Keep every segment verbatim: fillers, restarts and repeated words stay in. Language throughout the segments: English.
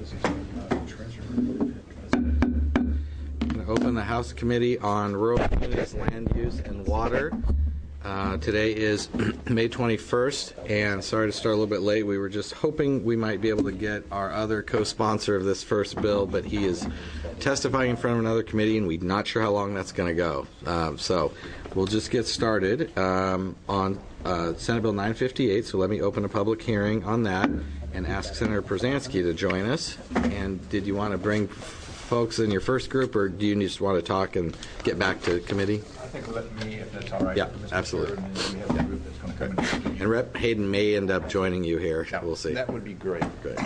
Open the House Committee on Rural Communities, Land Use, and Water. Uh, today is May twenty-first, and sorry to start a little bit late. We were just hoping we might be able to get our other co-sponsor of this first bill, but he is testifying in front of another committee, and we're not sure how long that's going to go. Um, so we'll just get started um, on uh, Senate Bill nine fifty-eight, so let me open a public hearing on that and ask Senator Przansky to join us. And did you want to bring folks in your first group, or do you just want to talk and get back to committee? I think let me, if that's all right. Yeah, Mister absolutely. Chair, and then we have that group that's going to come in. And Representative Hayden may end up joining you here. Yeah, we'll see. That would be great. Good.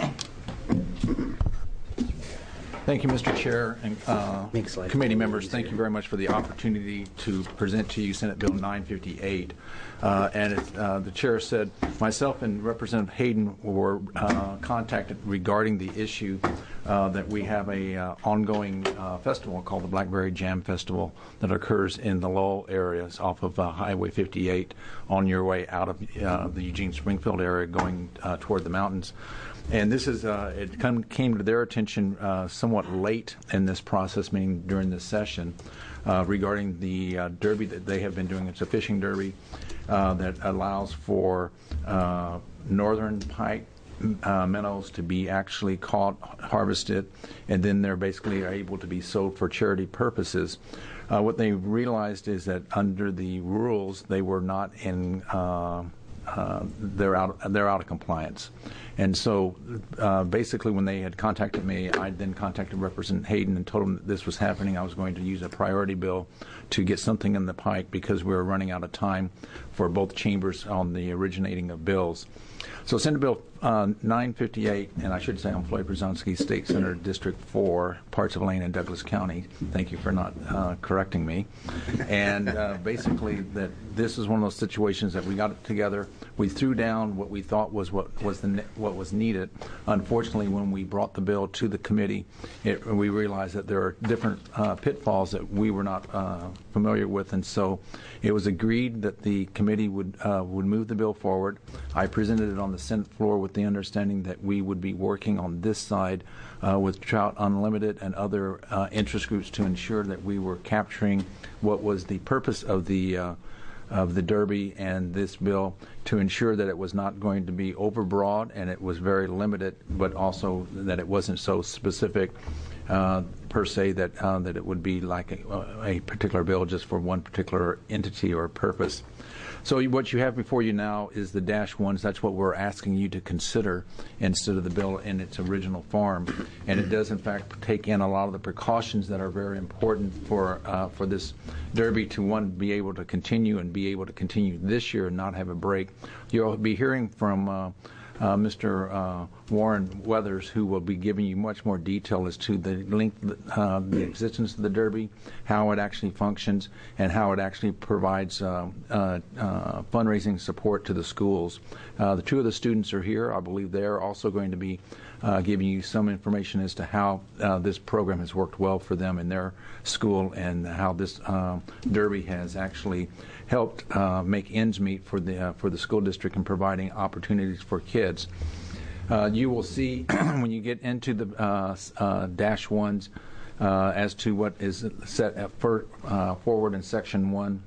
Thank you, Mister Chair and uh, committee members. Thank you very much for the opportunity to present to you Senate Bill nine fifty-eight. Uh, and it, uh, the chair said, myself and Representative Hayden were uh, contacted regarding the issue uh, that we have a uh, ongoing uh, festival called the Blackberry Jam Festival that occurs in the Lowell areas off of uh, Highway fifty-eight on your way out of uh, the Eugene Springfield area going uh, toward the mountains. And this is, uh, it come, came to their attention uh, somewhat late in this process, meaning during this session, uh, regarding the uh, derby that they have been doing. It's a fishing derby uh, that allows for uh, northern pike uh, minnows to be actually caught, harvested, and then they're basically able to be sold for charity purposes. Uh, what they realized is that under the rules, they were not in uh, Uh, they're out. They're out of compliance, and so uh, basically, when they had contacted me, I then contacted Representative Hayden and told him that this was happening. I was going to use a priority bill to get something in the pike because we were running out of time for both chambers on the originating of bills. So Senate Bill uh, nine fifty-eight, and I should say I'm Floyd Przansky, State Senator, District four, parts of Lane and Douglas County. Thank you for not uh, correcting me. And uh, basically, that this is one of those situations that we got it together. We threw down what we thought was what was the ne- what was needed. Unfortunately, when we brought the bill to the committee, it, we realized that there are different uh, pitfalls that we were not uh, familiar with, and so it was agreed that the committee would uh, would move the bill forward. I presented it on the Senate floor with the understanding that we would be working on this side uh, with Trout Unlimited and other uh, interest groups to ensure that we were capturing what was the purpose of the uh, of the Derby and this bill, to ensure that it was not going to be overbroad and it was very limited, but also that it wasn't so specific uh, per se that uh, that it would be like a, a particular bill just for one particular entity or purpose. So what you have before you now is the dash ones. That's what we're asking you to consider instead of the bill in its original form. And it does, in fact, take in a lot of the precautions that are very important for uh, for this derby to, one, be able to continue and be able to continue this year and not have a break. You'll be hearing from uh, Uh, Mister Uh, Warren Weathers, who will be giving you much more detail as to the length, uh, the existence of the Derby, how it actually functions, and how it actually provides uh, uh, uh, fundraising support to the schools. Uh, the two of the students are here. I believe they're also going to be uh, giving you some information as to how uh, this program has worked well for them in their school and how this uh, Derby has actually helped uh, make ends meet for the uh, for the school district and providing opportunities for kids. Uh, you will see when you get into the uh, uh, dash ones uh, as to what is set at for, uh, forward in section one,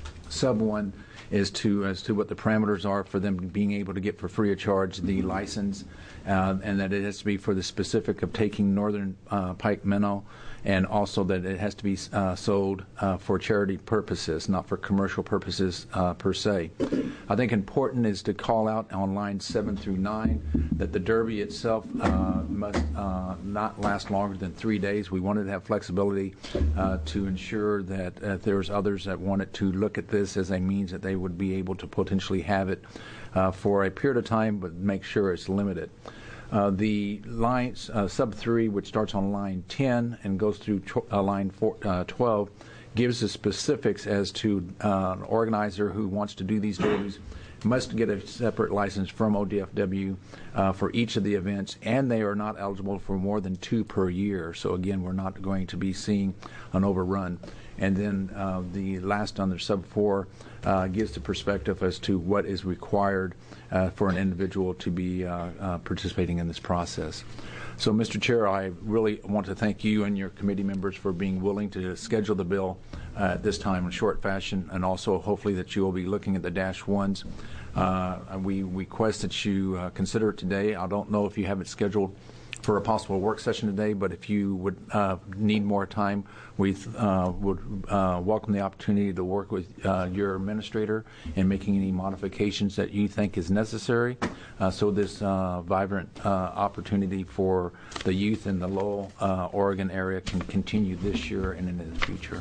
sub one, is to as to what the parameters are for them being able to get for free of charge the license, uh, and that it has to be for the specific of taking northern uh, pike minnow, and also that it has to be uh, sold uh, for charity purposes, not for commercial purposes uh, per se. I think important is to call out on lines seven through nine that the Derby itself uh, must uh, not last longer than three days. We wanted to have flexibility uh, to ensure that if there's others that wanted to look at this as a means that they would be able to potentially have it uh, for a period of time, but make sure it's limited. Uh, the line uh, sub three, which starts on line ten and goes through tw- uh, line four, uh, twelve, gives the specifics as to uh, an organizer who wants to do these derbies must get a separate license from O D F W uh, for each of the events, and they are not eligible for more than two per year. So again, we're not going to be seeing an overrun. And then uh, the last under sub four uh, gives the perspective as to what is required uh, for an individual to be uh, uh, participating in this process. So, Mister Chair, I really want to thank you and your committee members for being willing to schedule the bill uh, at this time in short fashion, and also hopefully that you will be looking at the dash ones. Uh, we request that you uh, consider it today. I don't know if you have it scheduled for a possible work session today, but if you would uh, need more time, we uh, would uh, welcome the opportunity to work with uh, your administrator in making any modifications that you think is necessary, uh, so this uh, vibrant uh, opportunity for the youth in the Lowell, uh, Oregon area can continue this year and into the future.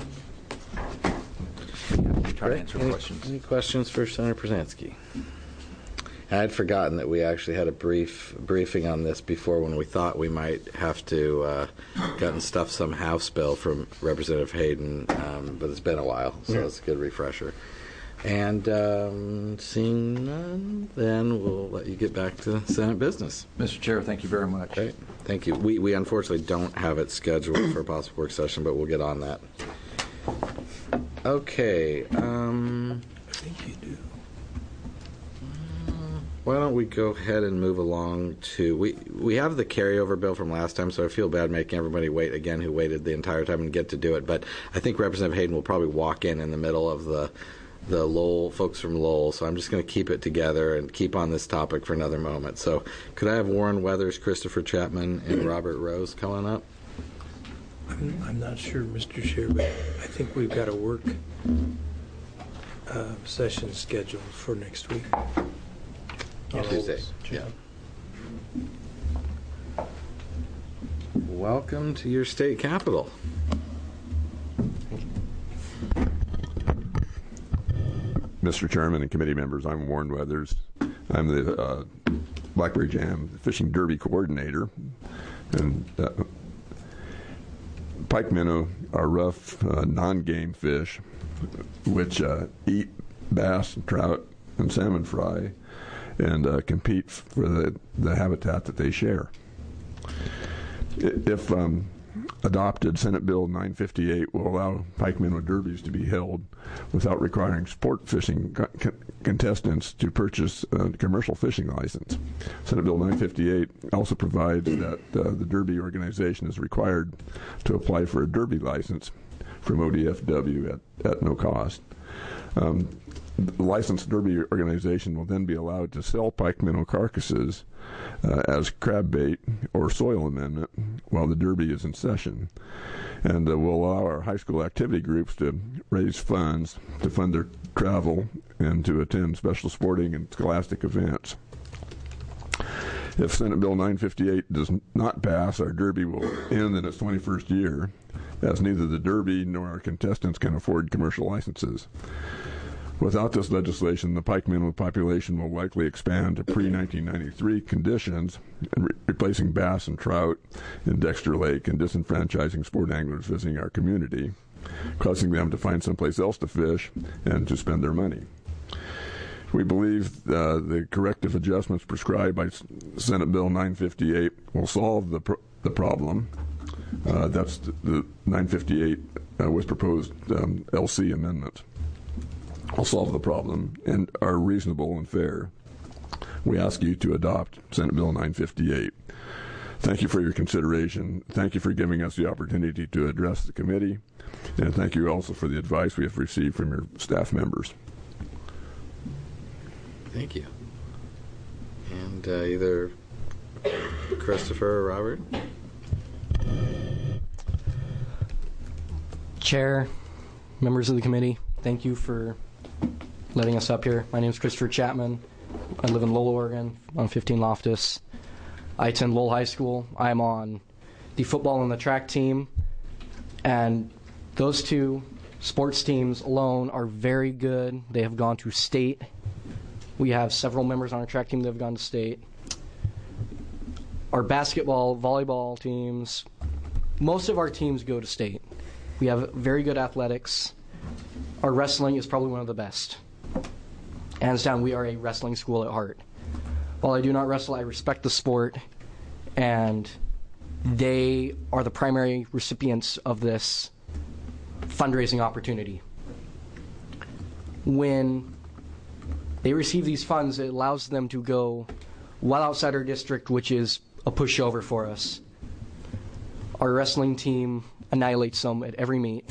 We try to answer any, questions. Any questions for Senator Przansky? I had forgotten that we actually had a brief briefing on this before when we thought we might have to uh, gotten stuff some House bill from Representative Hayden, um, but it's been a while, so yeah. It's a good refresher. And um, seeing none, then we'll let you get back to Senate business. Mister Chair, thank you very much. Great. Thank you. We, we unfortunately don't have it scheduled for a possible work session, but we'll get on that. Okay. Um, I think you do. Why don't we go ahead and move along to, we we have the carryover bill from last time, so I feel bad making everybody wait again who waited the entire time and get to do it, but I think Representative Hayden will probably walk in in the middle of the the Lowell, folks from Lowell, so I'm just going to keep it together and keep on this topic for another moment. So could I have Warren Weathers, Christopher Chapman, and Robert Rose coming up? I'm, I'm not sure, Mister Chair, but I think we've got a work uh, session scheduled for next week. Tuesday. Yeah. Welcome to your state capital. Mister Chairman and committee members, I'm Warren Weathers. I'm the uh, Blackberry Jam Fishing Derby Coordinator. And uh, pike minnow are rough, uh, non-game fish, which uh, eat bass, trout, and salmon fry, and uh, compete for the, the habitat that they share. If um, adopted, Senate Bill nine fifty-eight will allow pike minnow derbies to be held without requiring sport fishing co- contestants to purchase a commercial fishing license. Senate Bill nine fifty-eight also provides that uh, the derby organization is required to apply for a derby license from O D F W at, at no cost. Um, The licensed derby organization will then be allowed to sell pike minnow carcasses uh, as crab bait or soil amendment while the derby is in session, and uh, will allow our high school activity groups to raise funds to fund their travel and to attend special sporting and scholastic events. If Senate Bill nine fifty-eight does not pass, our derby will end in its twenty-first year, as neither the derby nor our contestants can afford commercial licenses. Without this legislation, the pike minnow population will likely expand to pre nineteen ninety-three conditions, re- replacing bass and trout in Dexter Lake and disenfranchising sport anglers visiting our community, causing them to find someplace else to fish and to spend their money. We believe uh, the corrective adjustments prescribed by Senate Bill nine fifty-eight will solve the, pro- the problem. Uh, that's the, the nine fifty-eight uh, was proposed um, L C amendment. Will solve the problem and are reasonable and fair. We ask you to adopt Senate Bill nine fifty-eight. Thank you for your consideration. Thank you for giving us the opportunity to address the committee. And thank you also for the advice we have received from your staff members. Thank you. And uh, either Christopher or Robert? Chair, members of the committee, thank you for letting us up here. My name is Christopher Chapman. I live in Lowell, Oregon, on fifteen Loftus. I attend Lowell High School. I'm on the football and the track team, and those two sports teams alone are very good. They have gone to state. We have several members on our track team that have gone to state. Our basketball, volleyball teams, most of our teams go to state. We have very good athletics. Our wrestling is probably one of the best. Hands down, we are a wrestling school at heart. While I do not wrestle, I respect the sport, and they are the primary recipients of this fundraising opportunity. When they receive these funds, it allows them to go well outside our district, which is a pushover for us. Our wrestling team annihilates them at every meet.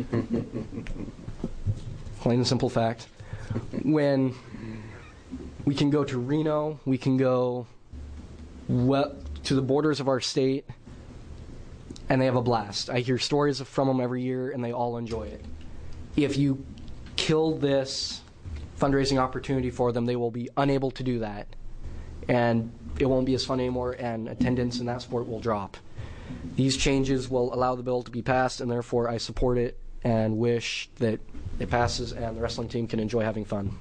Plain and simple fact. When we can go to Reno, we can go well to the borders of our state, and they have a blast. I hear stories from them every year, and they all enjoy it. If you kill this fundraising opportunity for them, they will be unable to do that, and it won't be as fun anymore, and attendance in that sport will drop. These changes will allow the bill to be passed, and therefore I support it and wish that it passes and the wrestling team can enjoy having fun.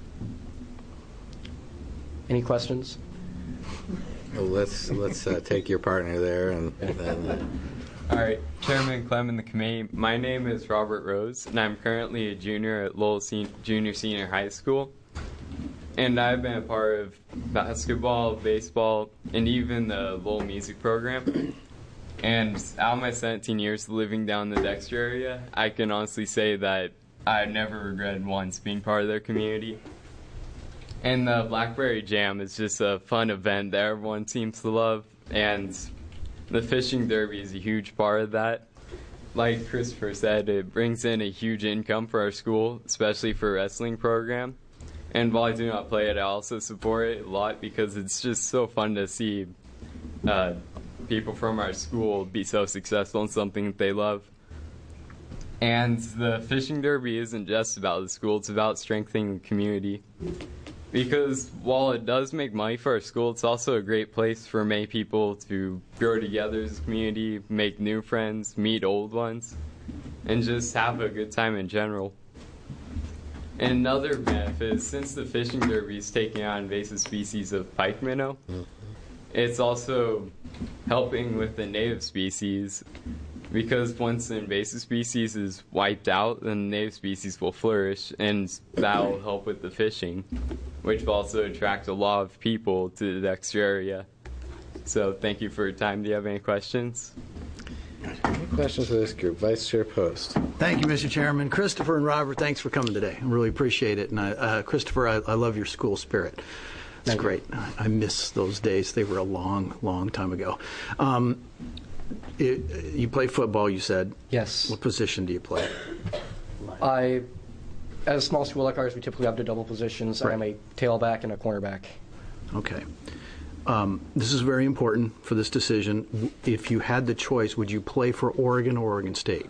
Any questions? Well, let's let's uh, take your partner there and then. Uh... All right, Chairman Clem and the committee. My name is Robert Rose, and I'm currently a junior at Lowell Sen- Junior Senior High School. And I've been a part of basketball, baseball, and even the Lowell music program. And out of my seventeen years living down in the Dexter area, I can honestly say that I never regretted once being part of their community. And the Blackberry Jam is just a fun event that everyone seems to love, and the fishing derby is a huge part of that. Like Christopher said, it brings in a huge income for our school, especially for a wrestling program. And while I do not play it, I also support it a lot because it's just so fun to see uh, people from our school be so successful in something that they love. And the fishing derby isn't just about the school, it's about strengthening the community. Because while it does make money for our school, it's also a great place for many people to grow together as a community, make new friends, meet old ones, and just have a good time in general. And another benefit is since the fishing derby is taking on invasive species of pike minnow, it's also helping with the native species, because once the invasive species is wiped out, then the native species will flourish, and that will help with the fishing, which will also attract a lot of people to the Dexter area. So thank you for your time. Do you have any questions? Any questions for this group? Vice Chair Post. Thank you, Mister Chairman. Christopher and Robert, thanks for coming today. I really appreciate it. And I, uh, Christopher, I, I love your school spirit. It's Thank great. You. I miss those days. They were a long, long time ago. Um, it, you play football, you said. Yes. What position do you play? I, at a small school like ours, we typically have the double positions. Right. I'm a tailback and a cornerback. Okay. Um, this is very important for this decision. If you had the choice, would you play for Oregon or Oregon State?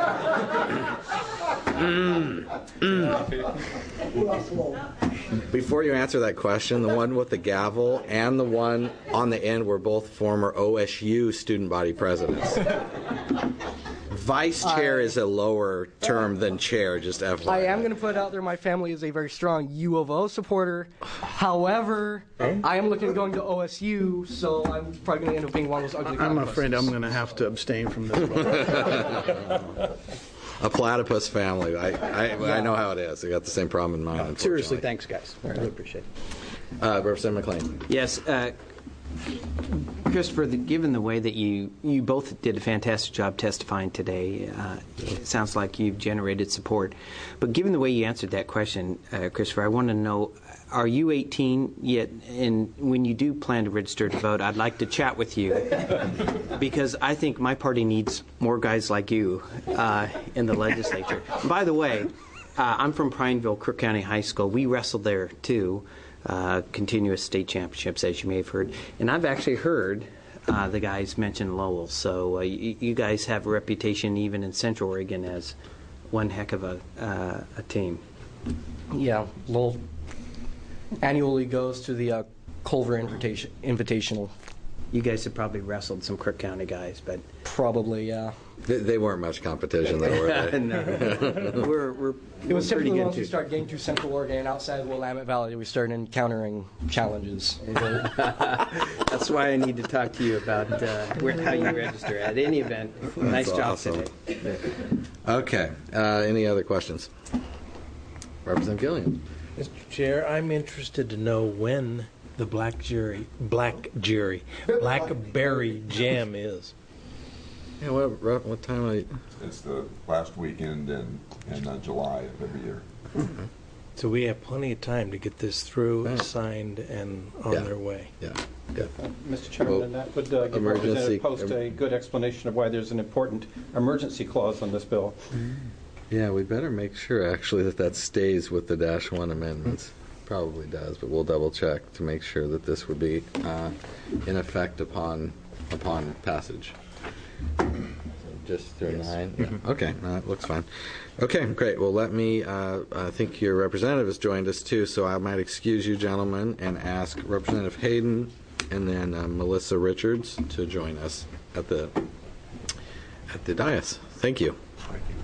mm. Mm. Before you answer that question, the one with the gavel and the one on the end were both former O S U student body presidents. Vice chair I, is a lower term than chair, just F Y I. I am going to put out there my family is a very strong U of O supporter. However, I am looking at going to O S U, so I'm probably going to end up being one of those ugly I'm afraid I'm going to have to abstain from this one. A platypus family. I, I, yeah. I know how it is. I got the same problem in mind, unfortunately. Seriously, thanks, guys. I really appreciate it. Uh, Representative McLean. Yes. Uh, Christopher, the, given the way that you, you both did a fantastic job testifying today, uh, it sounds like you've generated support. But given the way you answered that question, uh, Christopher, I want to know, are you eighteen yet? And when you do plan to register to vote, I'd like to chat with you because I think my party needs more guys like you uh, in the legislature. By the way, uh, I'm from Prineville, Crook County High School. We wrestled there, too. Uh, continuous state championships, as you may have heard. And I've actually heard uh, the guys mention Lowell. So uh, you, you guys have a reputation even in Central Oregon as one heck of a, uh, a team. Yeah, Lowell annually goes to the uh, Culver Invitation, Invitational. You guys have probably wrestled some Crook County guys, but... Probably, yeah. They, they weren't much competition, though, were they? No. we're, we're, it was we're typically once we start getting to Central Oregon and outside of Willamette Valley, we started encountering challenges. That's why I need to talk to you about uh, where, how you register. At any event, nice That's job awesome. today. Okay. Uh, any other questions? Representative Gillian. Mister Chair, I'm interested to know when the black jury, black jury, blackberry jam is. Yeah, what, what what time are you? It's the last weekend in, in uh, July of every year. So we have plenty of time to get this through, Right. signed, and on Yeah. their way. Yeah, yeah. Mister Chairman, Well, and that would uh, give emergency- Representative Post a good explanation of why there's an important emergency clause on this bill. Yeah, we better make sure actually that that stays with the dash one amendments. Probably does, but we'll double check to make sure that this would be uh, in effect upon upon passage. So just through nine. Yeah. Okay, no, that looks fine. Okay, great. Well, let me. Uh, I think your representative has joined us too, so I might excuse you, gentlemen, and ask Representative Hayden and then uh, Melissa Richards to join us at the at the dais. Thank you. Thank you.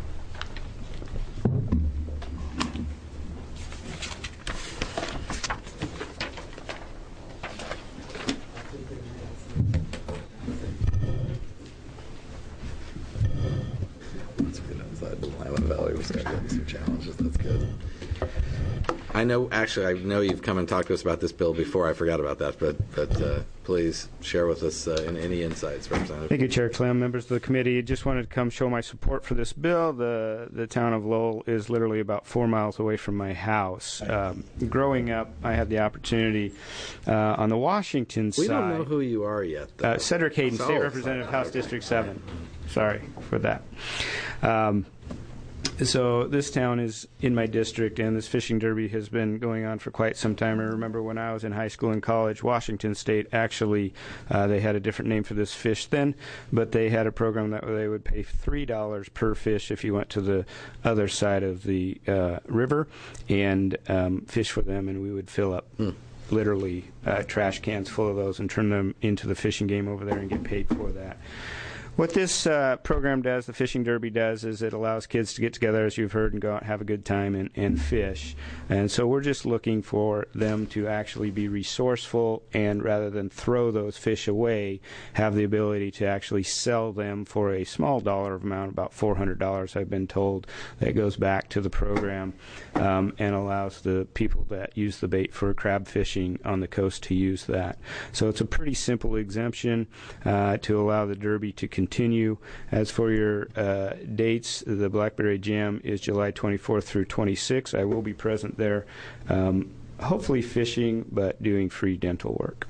That's good outside the Lima Valley. We start getting some challenges. That's good. I know, actually, I know you've come and talked to us about this bill before. I forgot about that, but but uh, please share with us uh, in any insights, Representative. Thank you, Chair Clem, members of the committee. Just wanted to come show my support for this bill. The the town of Lowell is literally about four miles away from my house. Um, growing up, I had the opportunity uh, on the Washington We side. don't know who you are yet, though. Uh, Cedric Hayden, Oh, State Representative, House okay. District seven. Sorry for that. Um, so this town is in my district, and this fishing derby has been going on for quite some time. I remember when I was in high school and college, Washington State actually, uh, they had a different name for this fish then, but they had a program that they would pay three dollars per fish if you went to the other side of the uh, river and um, fish for them, and we would fill up Hmm. literally uh, trash cans full of those and turn them into the fishing game over there and get paid for that. What this uh, program does, the Fishing Derby does, is it allows kids to get together, as you've heard, and go out and have a good time and, and fish. And so we're just looking for them to actually be resourceful and rather than throw those fish away, have the ability to actually sell them for a small dollar amount, about four hundred dollars I've been told, that goes back to the program um, and allows the people that use the bait for crab fishing on the coast to use that. So it's a pretty simple exemption uh, to allow the Derby to continue. Continue. As for your uh, dates, the Blackberry Jam is July twenty-fourth through twenty-sixth. I will be present there, um, hopefully fishing, but doing free dental work.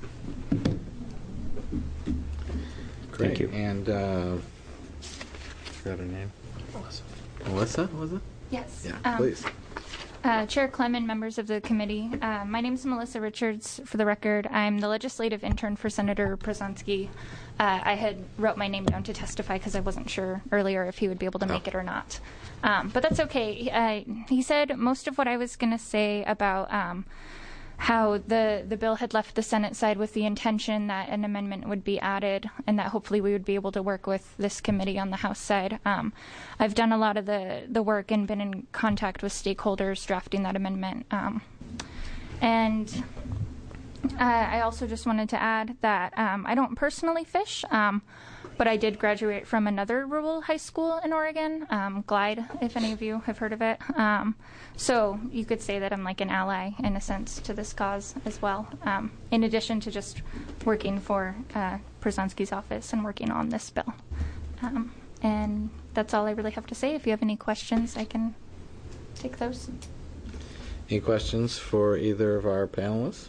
Great. Thank you. And, uh, forgot her name. Melissa. Melissa, was it? Yes. Yeah, Um, please. Uh, Chair Clem and members of the committee, uh, my name is Melissa Richards. For the record, I'm the legislative intern for Senator Przonski. Uh, I had wrote my name down to testify because I wasn't sure earlier if he would be able to make it or not. Um, but that's okay. Uh, he said most of what I was going to say about um, how the, the bill had left the Senate side with the intention that an amendment would be added and that hopefully we would be able to work with this committee on the House side. Um, I've done a lot of the, the work and been in contact with stakeholders drafting that amendment. Um, and uh, I also just wanted to add that um, I don't personally fish, um, but I did graduate from another rural high school in Oregon, um, Glide, if any of you have heard of it. Um, so you could say that I'm like an ally, in a sense, to this cause as well, um, in addition to just working for uh, Przonski's office and working on this bill. Um, and that's all I really have to say. If you have any questions, I can take those. Any questions for either of our panelists?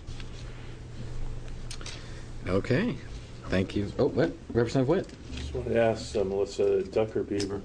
Okay. Thank you. Oh, what? Representative Witt. Just wanted to ask uh, Melissa, duck or beaver?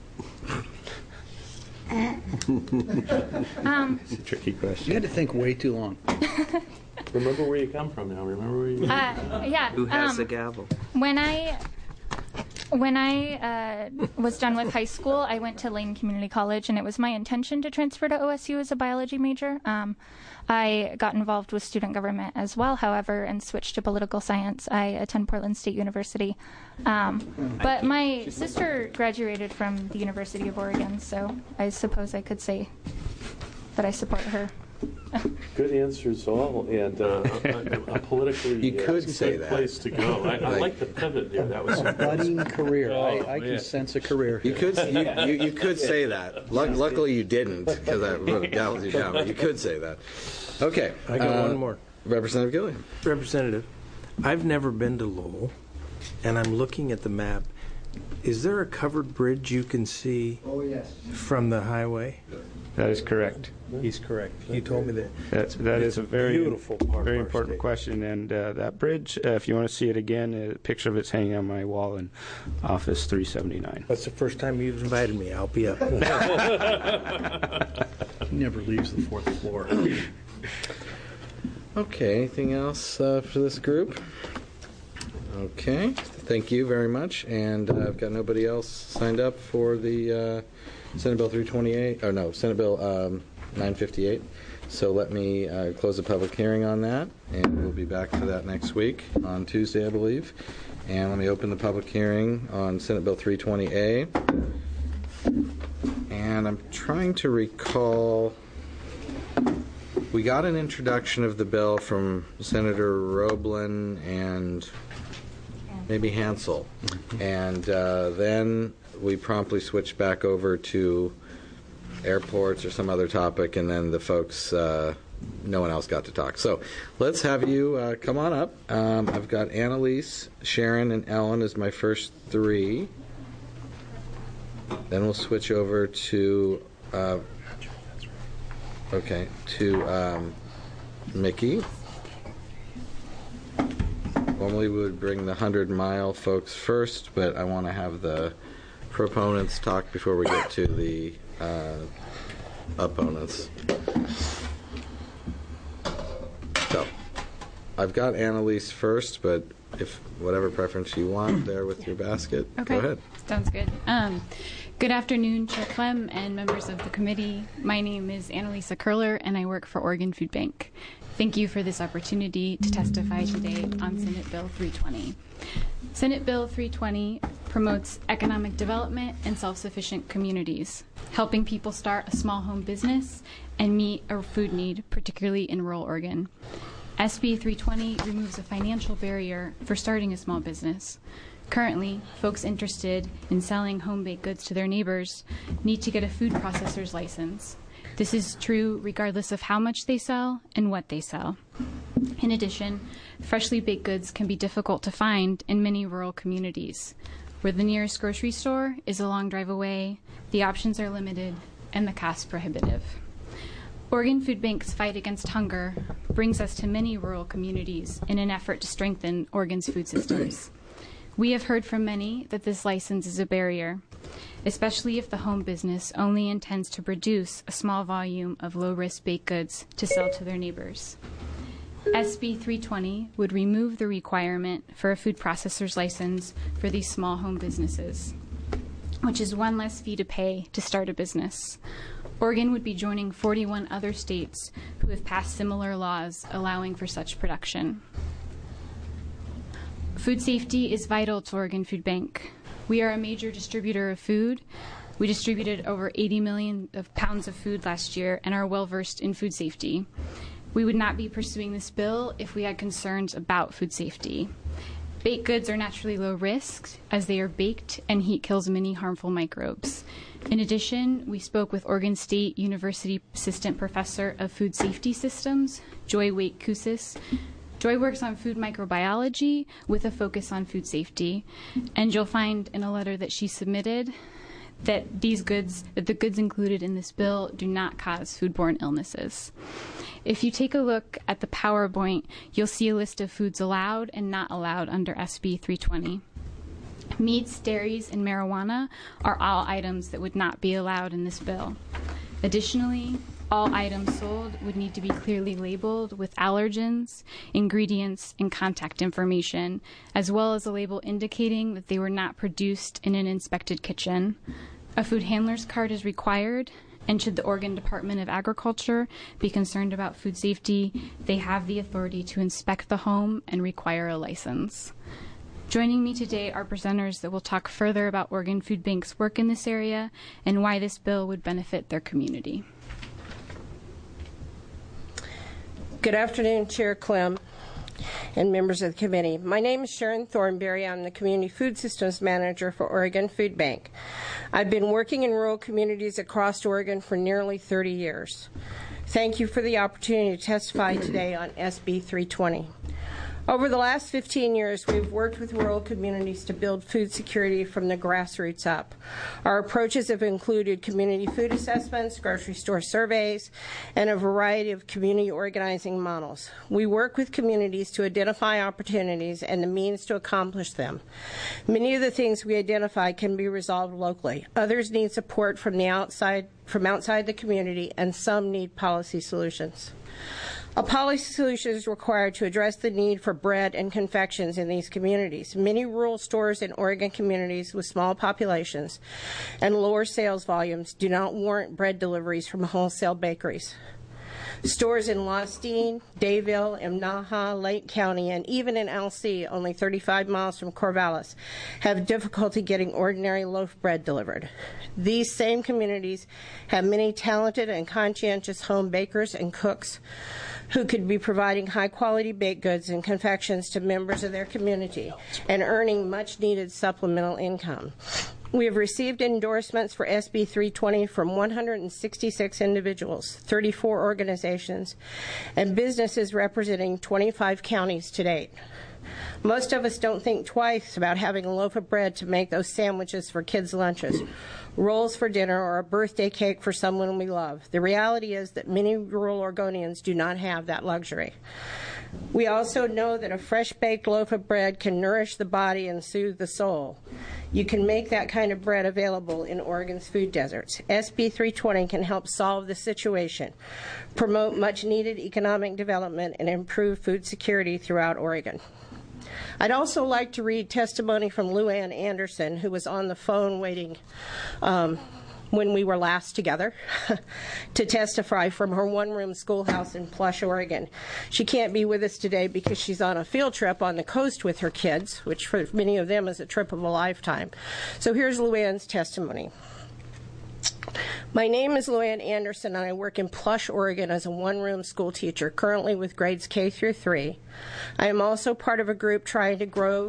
Um, It's a tricky question. You had to think way too long. Remember where you come from now. Remember where you uh, yeah. Who has um, the gavel? When I when I uh, was done with high school, I went to Lane Community College, and it was my intention to transfer to O S U as a biology major. Um, I got involved with student government as well, however, and switched to political science. I attend Portland State University. Um, but my sister graduated from the University of Oregon, so I suppose I could say that I support her. Good answers all, and uh, a, a politically You could uh, say good that. place to go. I, I Like- like the pivot there. That was Budding career. Oh, I, I can man. sense a career You here. could you, you, you could say that. Luck, luckily, you didn't, because I would have galled you down. But you could say that. Okay. I got uh, one more. Representative Gilliam. Representative, I've never been to Lowell, and I'm looking at the map. Is there a covered bridge you can see Oh, yes. from the highway? That is correct. He's correct. He told me that. That, that It's is a very beautiful part very of our important state. question. And uh, that bridge, uh, if you want to see it again, a picture of it's hanging on my wall in Office three seventy-nine. That's the first time you've invited me. I'll be up. He never leaves the fourth floor. Okay, anything else uh, for this group? Okay, thank you very much. And uh, I've got nobody else signed up for the uh, Senate Bill three twenty-eight, or no, Senate Bill um, nine fifty-eight. So let me uh, close the public hearing on that, and we'll be back for that next week on Tuesday, I believe. And let me open the public hearing on Senate Bill three twenty A. And I'm trying to recall, we got an introduction of the bill from Senator Roblin and maybe Hansel. And uh, then we promptly switched back over to airports or some other topic, and then the folks, uh, no one else got to talk. So let's have you uh, come on up. Um, I've got Annalise, Sharon, and Ellen as my first three. Then we'll switch over to, uh, okay, to um, Mickey. Normally we would bring the hundred mile folks first, but I want to have the proponents talk before we get to the uh, opponents. So, I've got Annalise first, but if whatever preference you want there with your basket, okay. Go ahead. Sounds good. Um, good afternoon, Chair Clem and members of the committee. My name is Annalisa Curler, and I work for Oregon Food Bank. Thank you for this opportunity to testify today on Senate Bill three twenty. Senate Bill three twenty promotes economic development and self-sufficient communities, helping people start a small home business and meet a food need, particularly in rural Oregon. S B three twenty removes a financial barrier for starting a small business. Currently, folks interested in selling home-baked goods to their neighbors need to get a food processor's license. This is true regardless of how much they sell and what they sell. In addition, freshly baked goods can be difficult to find in many rural communities, where the nearest grocery store is a long drive away, the options are limited, and the cost prohibitive. Oregon Food Bank's fight against hunger brings us to many rural communities in an effort to strengthen Oregon's food systems. We have heard from many that this license is a barrier, especially if the home business only intends to produce a small volume of low-risk baked goods to sell to their neighbors. S B three twenty would remove the requirement for a food processor's license for these small home businesses, which is one less fee to pay to start a business. Oregon would be joining forty-one other states who have passed similar laws allowing for such production. Food safety is vital to Oregon Food Bank. We are a major distributor of food. We distributed over eighty million of pounds of food last year and are well versed in food safety. We would not be pursuing this bill if we had concerns about food safety. Baked goods are naturally low risk as they are baked and heat kills many harmful microbes. In addition, we spoke with Oregon State University Assistant Professor of Food Safety Systems, Joy Wake-Kusis. Joy works on food microbiology with a focus on food safety, and you'll find in a letter that she submitted that these goods, that the goods included in this bill do not cause foodborne illnesses. If you take a look at the PowerPoint, you'll see a list of foods allowed and not allowed under S B three twenty. Meats, dairies, and marijuana are all items that would not be allowed in this bill. Additionally, all items sold would need to be clearly labeled with allergens, ingredients, and contact information, as well as a label indicating that they were not produced in an inspected kitchen. A food handler's card is required, and should the Oregon Department of Agriculture be concerned about food safety, they have the authority to inspect the home and require a license. Joining me today are presenters that will talk further about Oregon Food Bank's work in this area and why this bill would benefit their community. Good afternoon, Chair Clem and members of the committee. My name is Sharon Thornberry. I'm the Community Food Systems Manager for Oregon Food Bank. I've been working in rural communities across Oregon for nearly thirty years. Thank you for the opportunity to testify today on S B three twenty. Over the last fifteen years, we've worked with rural communities to build food security from the grassroots up. Our approaches have included community food assessments, grocery store surveys, and a variety of community organizing models. We work with communities to identify opportunities and the means to accomplish them. Many of the things we identify can be resolved locally. Others need support from the outside, from outside the community, and some need policy solutions. A policy solution is required to address the need for bread and confections in these communities. Many rural stores in Oregon communities with small populations and lower sales volumes do not warrant bread deliveries from wholesale bakeries. Stores in Lostine, Dayville, Imnaha, Lake County, and even in L C, only thirty-five miles from Corvallis, have difficulty getting ordinary loaf bread delivered. These same communities have many talented and conscientious home bakers and cooks who could be providing high-quality baked goods and confections to members of their community and earning much-needed supplemental income. We have received endorsements for S B three twenty from one hundred sixty-six individuals, thirty-four organizations, and businesses representing twenty-five counties to date. Most of us don't think twice about having a loaf of bread to make those sandwiches for kids' lunches, rolls for dinner, or a birthday cake for someone we love. The reality is that many rural Oregonians do not have that luxury. We also know that a fresh-baked loaf of bread can nourish the body and soothe the soul. You can make that kind of bread available in Oregon's food deserts. S B three twenty can help solve the situation, promote much-needed economic development, and improve food security throughout Oregon. I'd also like to read testimony from Lou Ann Anderson, who was on the phone waiting um, when we were last together to testify from her one-room schoolhouse in Plush, Oregon. She can't be with us today because she's on a field trip on the coast with her kids, which for many of them is a trip of a lifetime. So here's Lou Ann's testimony. My name is Lou Ann Anderson, and I work in Plush, Oregon as a one-room school teacher, currently with grades K through three. I am also part of a group trying to grow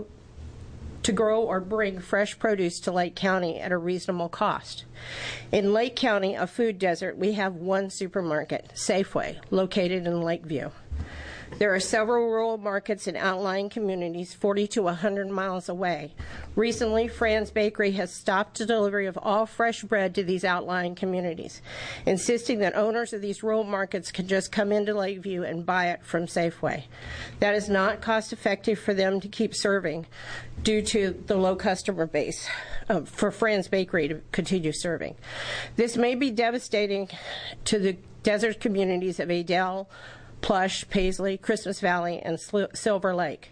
to grow or bring fresh produce to Lake County at a reasonable cost. In Lake County, a food desert, we have one supermarket, Safeway, located in Lakeview. There are several rural markets in outlying communities forty to one hundred miles away. Recently, Fran's Bakery has stopped the delivery of all fresh bread to these outlying communities, insisting that owners of these rural markets can just come into Lakeview and buy it from Safeway. That is not cost effective for them to keep serving due to the low customer base uh, for Fran's Bakery to continue serving. This may be devastating to the desert communities of Adel, Plush, Paisley, Christmas Valley, and Silver Lake.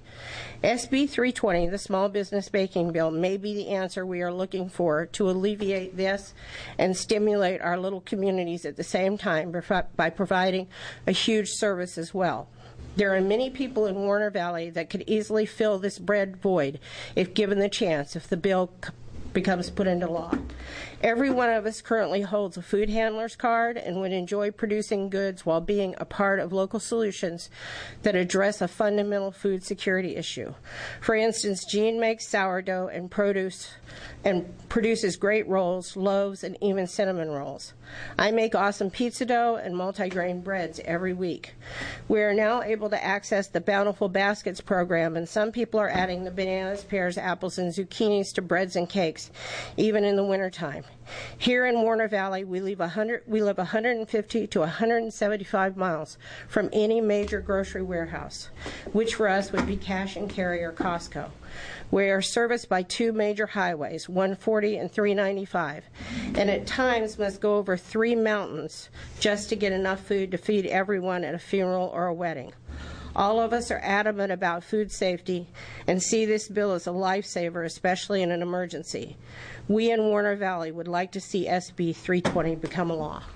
S B three twenty, the Small Business Baking Bill, may be the answer we are looking for to alleviate this and stimulate our little communities at the same time by providing a huge service as well. There are many people in Warner Valley that could easily fill this bread void if given the chance, if the bill becomes put into law. Every one of us currently holds a food handler's card and would enjoy producing goods while being a part of local solutions that address a fundamental food security issue. For instance, Jean makes sourdough and produce and produces great rolls, loaves, and even cinnamon rolls. I make awesome pizza dough and multigrain breads every week. We are now able to access the Bountiful Baskets program, and some people are adding the bananas, pears, apples, and zucchinis to breads and cakes, even in the wintertime. Here in Warner Valley, we live one hundred, we live one hundred fifty to one hundred seventy-five miles from any major grocery warehouse, which for us would be Cash and Carry or Costco. We are serviced by two major highways, one forty and three ninety-five, and at times must go over three mountains just to get enough food to feed everyone at a funeral or a wedding. All of us are adamant about food safety and see this bill as a lifesaver, especially in an emergency. We in Warner Valley would like to see S B three twenty become a law.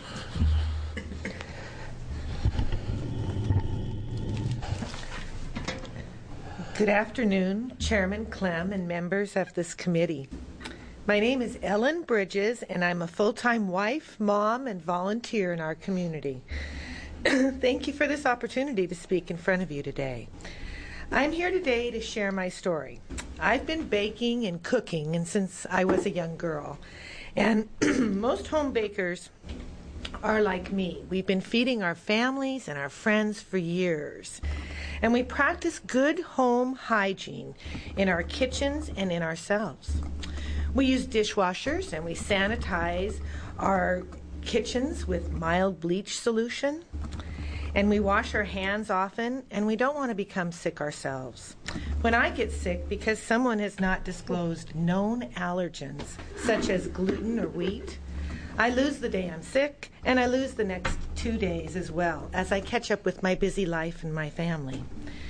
Good afternoon, Chairman Clem and members of this committee. My name is Ellen Bridges, and I'm a full-time wife, mom, and volunteer in our community. Thank you for this opportunity to speak in front of you today. I'm here today to share my story. I've been baking and cooking and since I was a young girl, and most home bakers are like me. We've been feeding our families and our friends for years. And we practice good home hygiene in our kitchens and in ourselves. We use dishwashers and we sanitize our kitchens with mild bleach solution. And we wash our hands often, and we don't want to become sick ourselves. When I get sick because someone has not disclosed known allergens, such as gluten or wheat, I lose the day I'm sick, and I lose the next two days as well, as I catch up with my busy life and my family.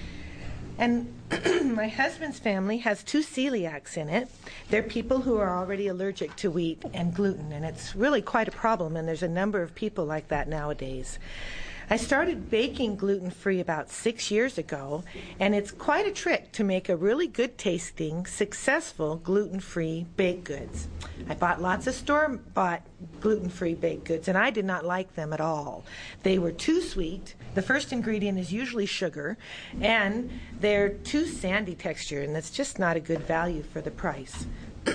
And my husband's family has two celiacs in it. They're people who are already allergic to wheat and gluten, and it's really quite a problem, and there's a number of people like that nowadays. I started baking gluten-free about six years ago, and it's quite a trick to make a really good-tasting, successful gluten-free baked goods. I bought lots of store-bought gluten-free baked goods, and I did not like them at all. They were too sweet. The first ingredient is usually sugar, and they're too sandy texture, and that's just not a good value for the price.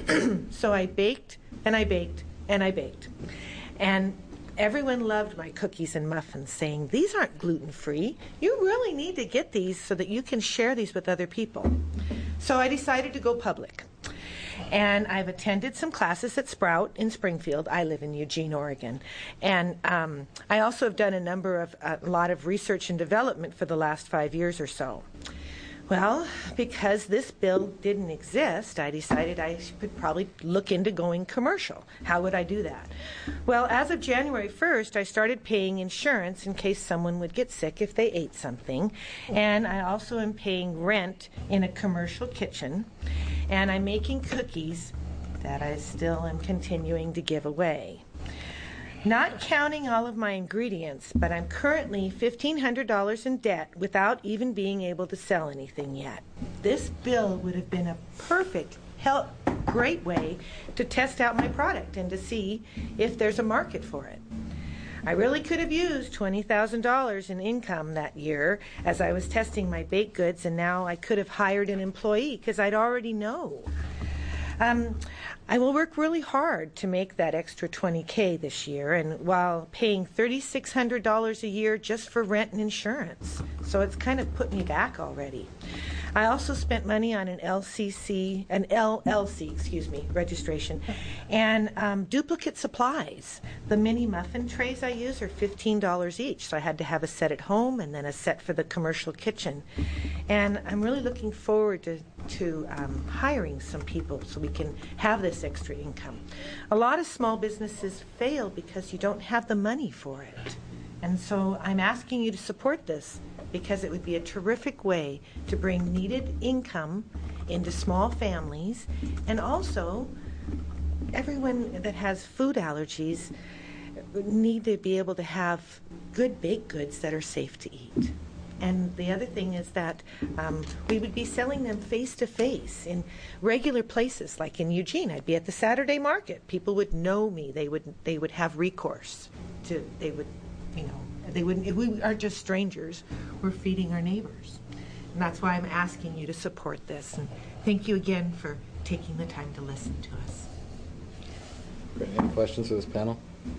So I baked, and I baked, and I baked. And everyone loved my cookies and muffins, saying, these aren't gluten-free. You really need to get these so that you can share these with other people. So I decided to go public. And I've attended some classes at Sprout in Springfield. I live in Eugene, Oregon. And um, I also have done a number of, a lot of research and development for the last five years or so. Well, because this bill didn't exist, I decided I could probably look into going commercial. How would I do that? Well, as of January first, I started paying insurance in case someone would get sick if they ate something. And I also am paying rent in a commercial kitchen. And I'm making cookies that I still am continuing to give away. Not counting all of my ingredients, but I'm currently fifteen hundred dollars in debt without even being able to sell anything yet. This bill would have been a perfect, help, great way to test out my product and to see if there's a market for it. I really could have used twenty thousand dollars in income that year as I was testing my baked goods, and now I could have hired an employee because I'd already know. Um, I will work really hard to make that extra twenty K this year, and while paying three thousand six hundred dollars a year just for rent and insurance. So it's kind of put me back already. I also spent money on an L C C, an L L C, excuse me, registration, and um, duplicate supplies. The mini muffin trays I use are fifteen dollars each, so I had to have a set at home and then a set for the commercial kitchen. And I'm really looking forward to, to um, hiring some people so we can have this extra income. A lot of small businesses fail because you don't have the money for it. And so I'm asking you to support this, because it would be a terrific way to bring needed income into small families, and also everyone that has food allergies need to be able to have good baked goods that are safe to eat. And the other thing is that um, we would be selling them face-to-face in regular places, like in Eugene. I'd be at the Saturday market. People would know me. They would they would have recourse to, they would, you know, They wouldn't, if we are just strangers, we're feeding our neighbors. And that's why I'm asking you to support this. And thank you again for taking the time to listen to us. Great. Any questions for this panel?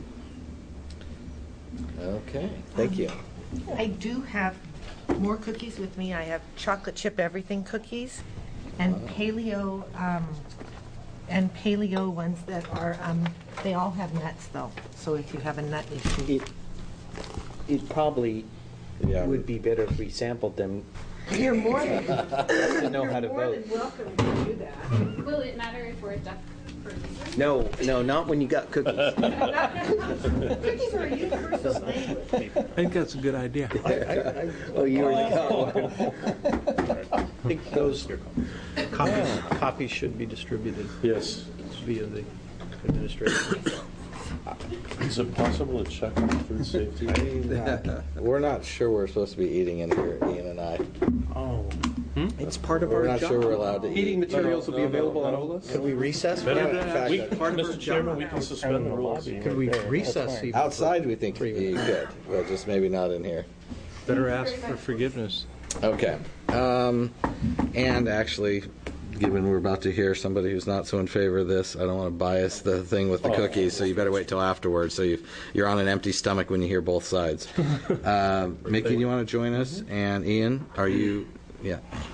Okay, thank um, you. I do have more cookies with me. I have chocolate chip everything cookies and wow. paleo um, and paleo ones that are, um, they all have nuts though. So if you have a nut issue. It, It probably yeah. would be better if we sampled them. You're more than, to know how to more vote. Than welcome to do that. Will it matter if we're duck for users? No, no, not when you got cookies. Cookies are a universal language. I think that's a good idea. I, I, I, oh, you already got one. I think those copies, copies should be distributed. Yes. Via the administration. Is it possible to check on food safety? I mean, uh, we're not sure we're supposed to be eating in here, Ian and I. Oh. Hmm? It's part of we're our not job. sure we're allowed to eat. Eating materials no, will no, be available no, no, on O L A S? Could we recess? Better, in fact, we, part Mister Chairman, we can suspend the rules. Could we recess even? Outside we think you could, but just maybe not in here. Better ask for forgiveness. Okay. Um, and actually, given we're about to hear somebody who's not so in favor of this, I don't want to bias the thing with the cookies, so you better wait till afterwards, so you, you're on an empty stomach when you hear both sides. Uh, Mickey, do you want to join us? And Ian, are you, yeah.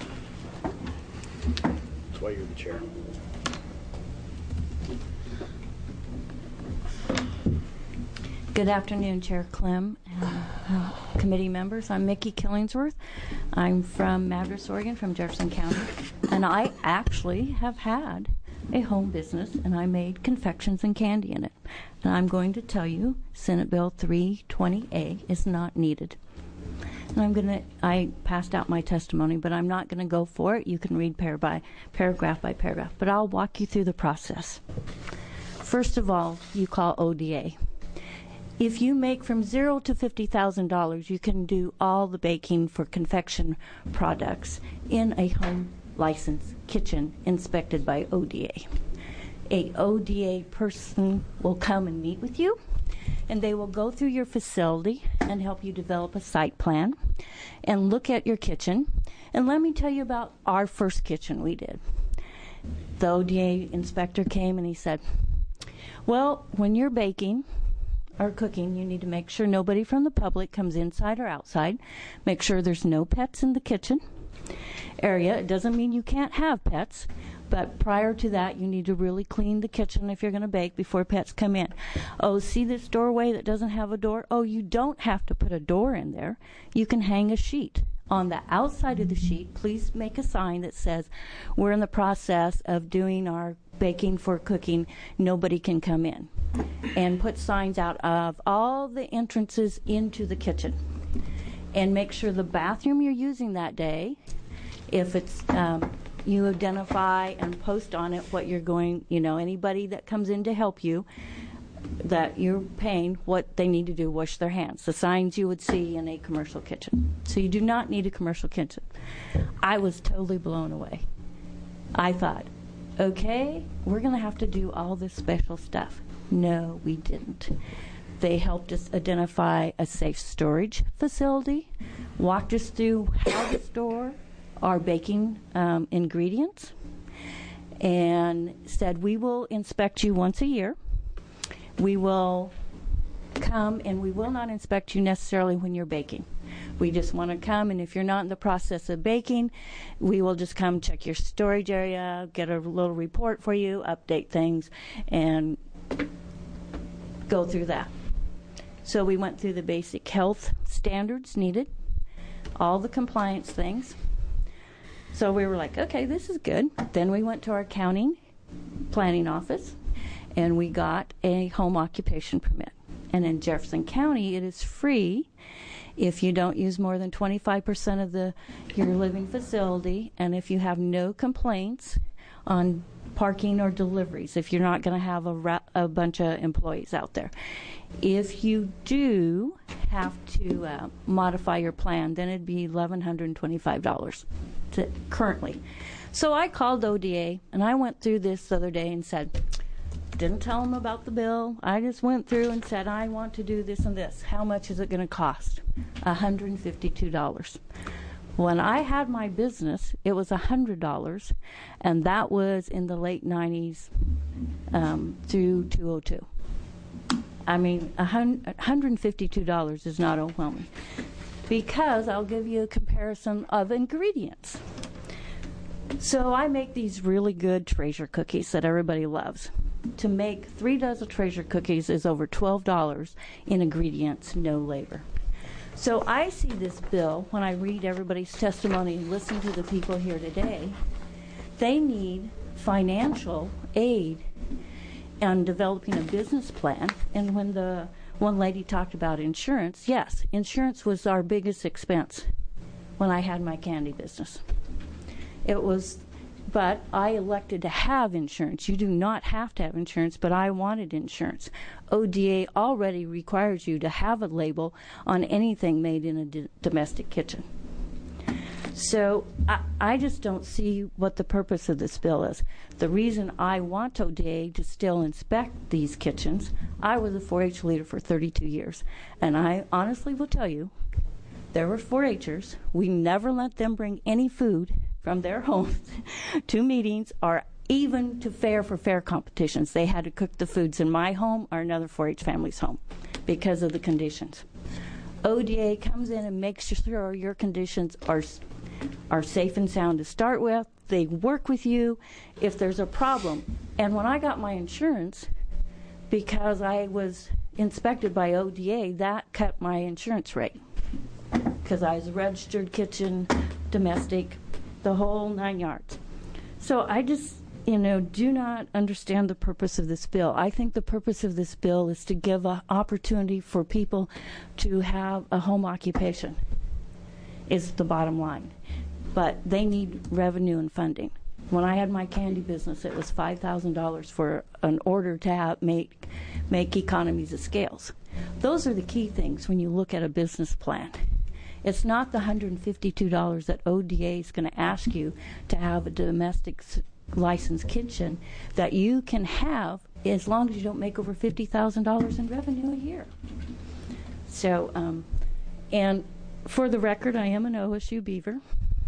That's why you're the chair. Good afternoon, Chair Clem and uh, committee members. I'm Mickey Killingsworth. I'm from Madras, Oregon, from Jefferson County, and I actually have had a home business, and I made confections and candy in it. And I'm going to tell you, Senate Bill three twenty A is not needed. And I'm going to, I passed out my testimony, but I'm not going to go for it. You can read par by, paragraph by paragraph, but I'll walk you through the process. First of all, you call O D A. If you make from zero to fifty thousand dollars, you can do all the baking for confection products in a home licensed kitchen inspected by O D A. A O D A person will come and meet with you, and they will go through your facility and help you develop a site plan and look at your kitchen. And let me tell you about our first kitchen we did. The O D A inspector came and he said, well, when you're baking or cooking, you need to make sure nobody from the public comes inside or outside. Make sure there's no pets in the kitchen area. It doesn't mean you can't have pets, but prior to that, you need to really clean the kitchen if you're going to bake before pets come in. Oh, see this doorway that doesn't have a door? Oh, you don't have to put a door in there. You can hang a sheet. On the outside of the sheet, please make a sign that says, we're in the process of doing our baking for cooking. Nobody can come in. And put signs out of all the entrances into the kitchen. And make sure the bathroom you're using that day, if it's, um, you identify and post on it what you're going, you know, anybody that comes in to help you, that you're paying what they need to do, wash their hands. The signs you would see in a commercial kitchen. So you do not need a commercial kitchen. I was totally blown away. I thought, okay, we're going to have to do all this special stuff. No, we didn't. They helped us identify a safe storage facility, walked us through how to store our baking um, ingredients, and said, we will inspect you once a year. We will come, and we will not inspect you necessarily when you're baking. We just want to come, and if you're not in the process of baking, we will just come check your storage area, get a little report for you, update things, and go through that. So we went through the basic health standards needed, all the compliance things. So we were like, okay, this is good. Then we went to our accounting planning office, and we got a home occupation permit. And in Jefferson County, it is free if you don't use more than twenty-five percent of the your living facility, and if you have no complaints on parking or deliveries, if you're not going to have a, ra- a bunch of employees out there. If you do have to uh, modify your plan, then it'd be eleven twenty-five dollars to, currently. So I called O D A, and I went through this the other day and said, didn't tell them about the bill. I just went through and said, I want to do this and this. How much is it going to cost? one hundred fifty-two dollars. When I had my business, it was one hundred dollars, and that was in the late nineties um, through two thousand two. I mean, one hundred fifty-two dollars is not overwhelming, because I'll give you a comparison of ingredients. So I make these really good treasure cookies that everybody loves. To make three dozen treasure cookies is over twelve dollars in ingredients, no labor. So I see this bill, when I read everybody's testimony and listen to the people here today, they need financial aid on developing a business plan. And when the one lady talked about insurance, yes, insurance was our biggest expense when I had my candy business. It was, but I elected to have insurance. You do not have to have insurance, but I wanted insurance. O D A already requires you to have a label on anything made in a d- domestic kitchen. So I, I just don't see what the purpose of this bill is. The reason I want O D A to still inspect these kitchens, I was a four H leader for thirty-two years, and I honestly will tell you, there were four H'ers. We never let them bring any food from their homes to meetings or even to fair for fair competitions. They had to cook the foods in my home or another four H family's home because of the conditions. O D A comes in and makes sure your conditions are are safe and sound to start with. They work with you if there's a problem. And when I got my insurance, because I was inspected by O D A, that cut my insurance rate because I was a registered kitchen, domestic, the whole nine yards. So I just, you know, do not understand the purpose of this bill. I think the purpose of this bill is to give an opportunity for people to have a home occupation, is the bottom line. But they need revenue and funding. When I had my candy business, it was five thousand dollars for an order to have, make, make economies of scales. Those are the key things when you look at a business plan. It's not the one hundred fifty-two dollars that O D A is going to ask you to have a domestic licensed kitchen that you can have as long as you don't make over fifty thousand dollars in revenue a year. So, um, and for the record, I am an O S U Beaver.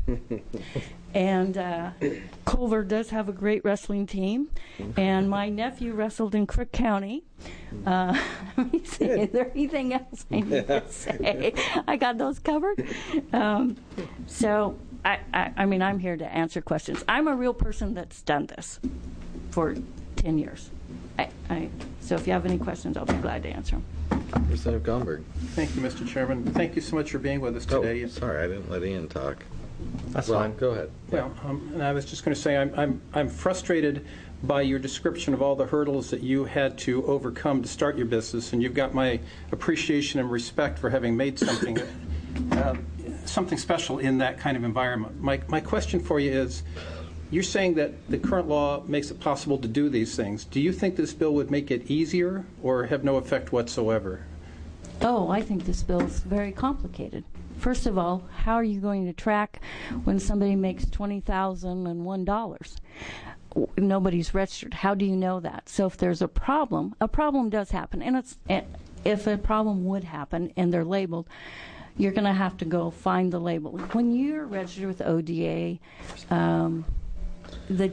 And uh, Culver does have a great wrestling team, and my nephew wrestled in Crook County. Uh, let me see, is there anything else I need to say? I got those covered. Um, so, I, I, I mean, I'm here to answer questions. I'm a real person that's done this for ten years. I, I, so if you have any questions, I'll be glad to answer them. Representative Gomberg. Thank you, Mister Chairman. Thank you so much for being with us today. Oh, sorry, I didn't let Ian talk. That's well, fine. Go ahead. Well, um, and I was just going to say I'm, I'm, I'm frustrated by your description of all the hurdles that you had to overcome to start your business, and you've got my appreciation and respect for having made something uh, something special in that kind of environment. My, my question for you is, you're saying that the current law makes it possible to do these things. Do you think this bill would make it easier or have no effect whatsoever? Oh, I think this bill is very complicated. First of all, how are you going to track when somebody makes twenty thousand one dollars? Nobody's registered. How do you know that? So if there's a problem, a problem does happen, and it's if a problem would happen and they're labeled, you're going to have to go find the label. When you're registered with O D A, um, the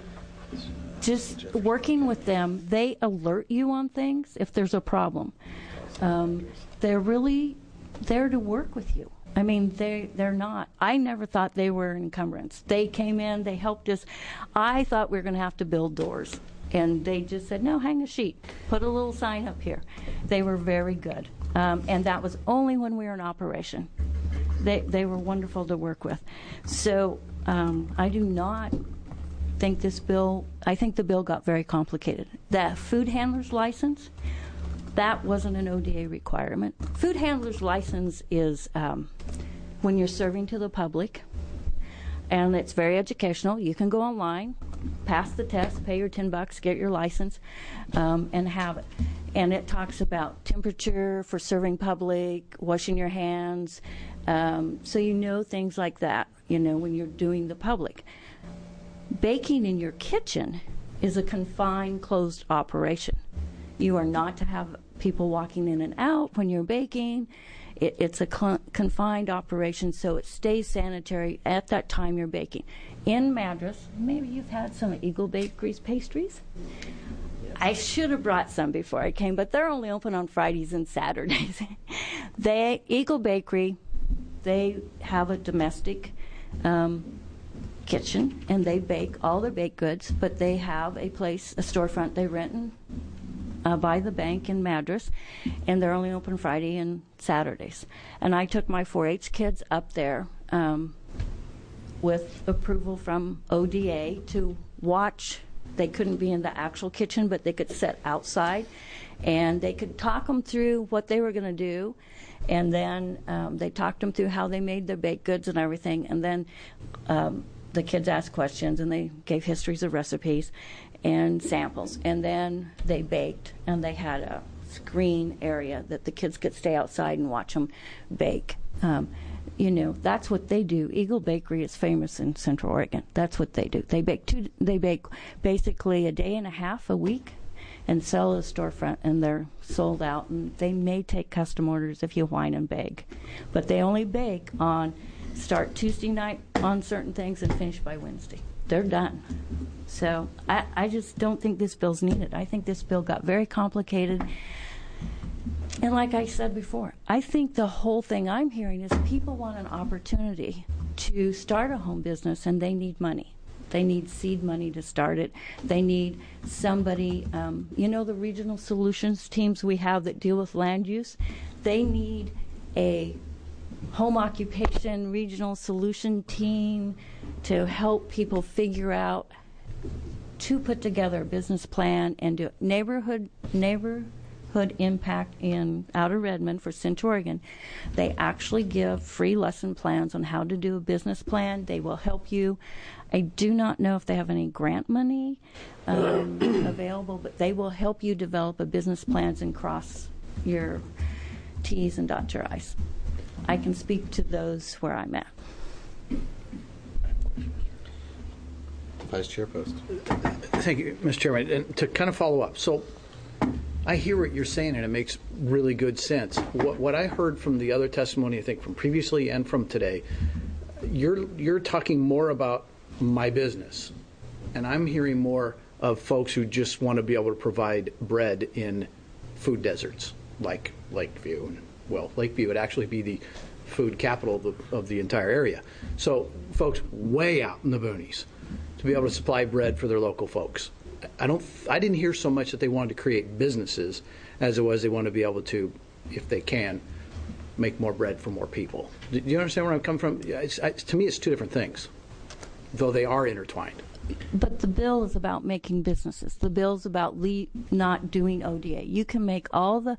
just working with them, they alert you on things if there's a problem. Um, they're really there to work with you. I mean, they, they're not. I never thought they were an encumbrance. They came in, they helped us. I thought we were going to have to build doors. And they just said, no, hang a sheet. Put a little sign up here. They were very good. Um, and that was only when we were in operation. They, they were wonderful to work with. So um, I do not think this bill, I think the bill got very complicated. The food handler's license, that wasn't an O D A requirement. Food handler's license is um, when you're serving to the public, and it's very educational. You can go online, pass the test, pay your ten bucks, get your license, um, and have it. And it talks about temperature for serving public, washing your hands, um, so you know things like that, you know, when you're doing the public. Baking in your kitchen is a confined, closed operation. You are not to have people walking in and out when you're baking. It, it's a cl- confined operation, so it stays sanitary at that time you're baking. In Madras, maybe you've had some Eagle Bakery's pastries. Yes. I should have brought some before I came, but they're only open on Fridays and Saturdays. they Eagle Bakery, they have a domestic um, kitchen, and they bake all their baked goods, but they have a place, a storefront they rent and Uh, by the bank in Madras, and they're only open Friday and Saturdays. And I took my four H kids up there um, with approval from O D A to watch. They couldn't be in the actual kitchen, but they could sit outside, and they could talk them through what they were going to do, and then um, they talked them through how they made their baked goods and everything, and then um, the kids asked questions, and they gave histories of recipes and samples, and then they baked, and they had a screen area that the kids could stay outside and watch them bake. Um, you know, that's what they do. Eagle Bakery is famous in Central Oregon. That's what they do. They bake two. They bake basically a day and a half a week, and sell at a storefront, and they're sold out. And they may take custom orders if you whine and beg, but they only bake on start Tuesday night on certain things and finish by Wednesday. They're done. So I, I just don't think this bill's needed. I think this bill got very complicated. And like I said before, I think the whole thing I'm hearing is people want an opportunity to start a home business, and they need money. They need seed money to start it. They need somebody, um, you know, the regional solutions teams we have that deal with land use? They need a home occupation regional solution team to help people figure out, to put together a business plan and do neighborhood neighborhood impact in Outer Redmond for Central Oregon. They actually give free lesson plans on how to do a business plan. They will help you. I do not know if they have any grant money um, available, but they will help you develop a business plans and cross your T's and dot your I's. I can speak to those where I'm at. Vice Chair Post. Thank you, Mister Chairman. And to kind of follow up, so I hear what you're saying, and it makes really good sense. What, what I heard from the other testimony, I think from previously and from today, you're you're talking more about my business, and I'm hearing more of folks who just want to be able to provide bread in food deserts like Lakeview. And, well, Lakeview would actually be the food capital of the, of the entire area. So folks way out in the boonies to be able to supply bread for their local folks. I don't. I didn't hear so much that they wanted to create businesses as it was they want to be able to, if they can, make more bread for more people. Do you understand where I'm coming from? It's, it's, to me, it's two different things, though they are intertwined. But the bill is about making businesses. The bill is about le- not doing O D A. You can make all the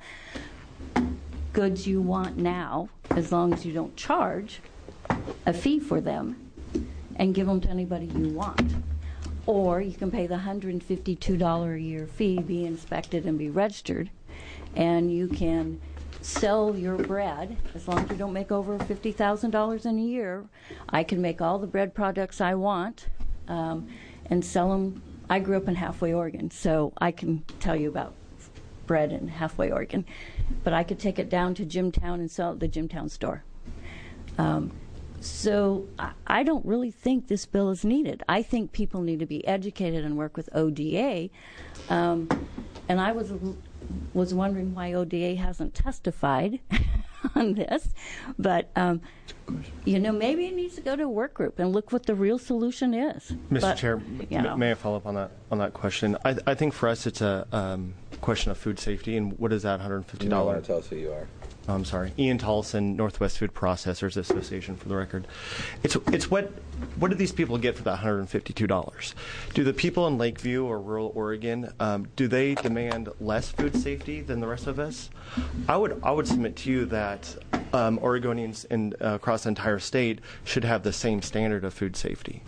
goods you want now as long as you don't charge a fee for them and give them to anybody you want. Or you can pay the one hundred fifty-two dollars a year fee, be inspected, and be registered, and you can sell your bread as long as you don't make over fifty thousand dollars in a year. I can make all the bread products I want um, and sell them. I grew up in Halfway, Oregon, so I can tell you about bread in Halfway, Oregon. But I could take it down to Jimtown and sell it at the Jimtown store. Um, So I, I don't really think this bill is needed. I think people need to be educated and work with O D A. Um, and I was was wondering why O D A hasn't testified on this. But, um, you know, maybe it needs to go to a work group and look what the real solution is. Mister But, Chair, you know. m- may I follow up on that on that question? I, I think for us it's a um, question of food safety, and what is that one hundred fifty dollars? You want to tell us who you are. I'm sorry, Ian Tollison, Northwest Food Processors Association, for the record. It's it's what what do these people get for that one hundred fifty-two dollars? Do the people in Lakeview or rural Oregon, um, do they demand less food safety than the rest of us? I would I would submit to you that um, Oregonians in, uh, across the entire state should have the same standard of food safety.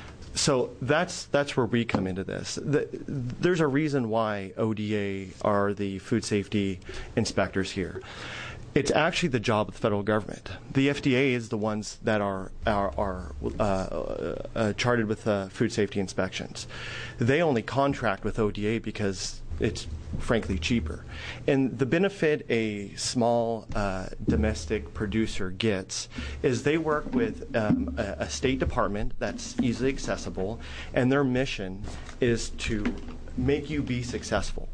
So that's that's where we come into this. The, there's a reason why O D A are the food safety inspectors here. It's actually the job of the federal government. The F D A is the ones that are are, are uh, uh, charted with uh, food safety inspections. They only contract with O D A because it's frankly cheaper. And the benefit a small uh, domestic producer gets is they work with um, a, a state department that's easily accessible, and their mission is to make you be successful.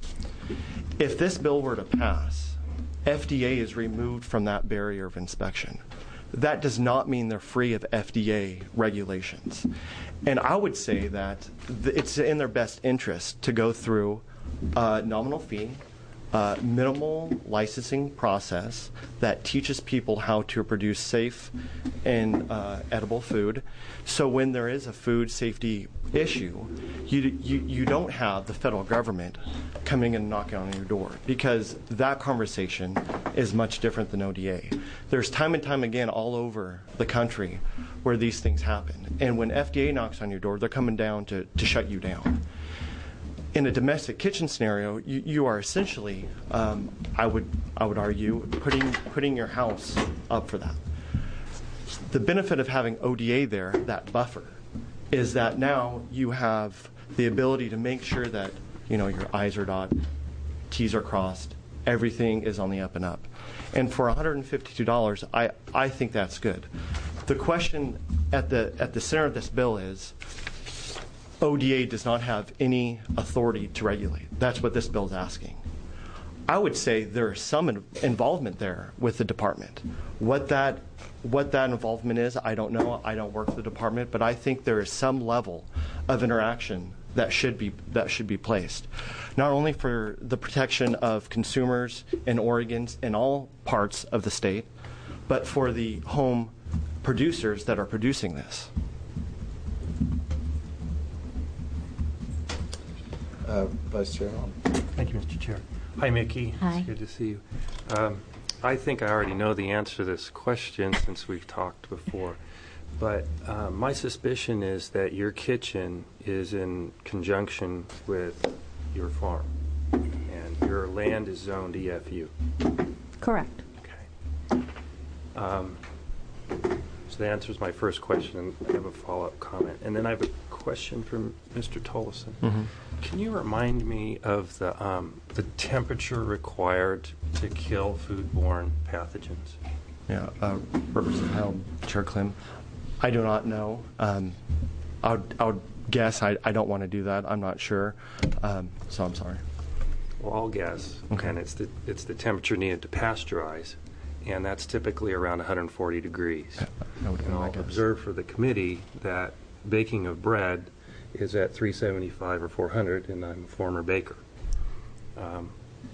If this bill were to pass, F D A is removed from that barrier of inspection. That does not mean they're free of F D A regulations. And I would say that th- it's in their best interest to go through a nominal fee, uh, minimal licensing process that teaches people how to produce safe and uh, edible food. So when there is a food safety issue, you, you you don't have the federal government coming and knocking on your door, because that conversation is much different than O D A. There's time and time again all over the country where these things happen. And when F D A knocks on your door, they're coming down to, to shut you down. In a domestic kitchen scenario, you, you are essentially, um, I would I would argue, putting putting your house up for that. The benefit of having O D A there, that buffer, is that now you have the ability to make sure that, you know, your I's are dotted, T's are crossed, everything is on the up and up. And for one hundred fifty-two dollars, I, I think that's good. The question at the at the center of this bill is O D A does not have any authority to regulate. That's what this bill is asking. I would say there is some in, involvement there with the department. What that what that involvement is, I don't know. I don't work for the department, but I think there is some level of interaction that should be that should be placed, not only for the protection of consumers in Oregon in all parts of the state, but for the home producers that are producing this. Uh, Vice Chair. Thank you, Mister Chair. Hi, Mickey. Hi. It's good to see you. Um, I think I already know the answer to this question since we've talked before. But uh, my suspicion is that your kitchen is in conjunction with your farm, and your land is zoned E F U. Correct. Okay. Um, so that answers my first question, and I have a follow-up comment. And then I have a question from Mister Tollison. Mm-hmm. Can you remind me of the um, the temperature required to kill foodborne pathogens? Yeah, uh, Representative Howell, Chair Clem, I do not know. Um, I would, I would guess. I, I don't want to do that. I'm not sure. Um, so I'm sorry. Well, I'll guess. Okay. And it's the it's the temperature needed to pasteurize, and that's typically around one hundred forty degrees. Yeah, that would be and my I'll guess. observe for the committee that baking of bread is at three seventy-five or four hundred, and I'm a former baker. Um,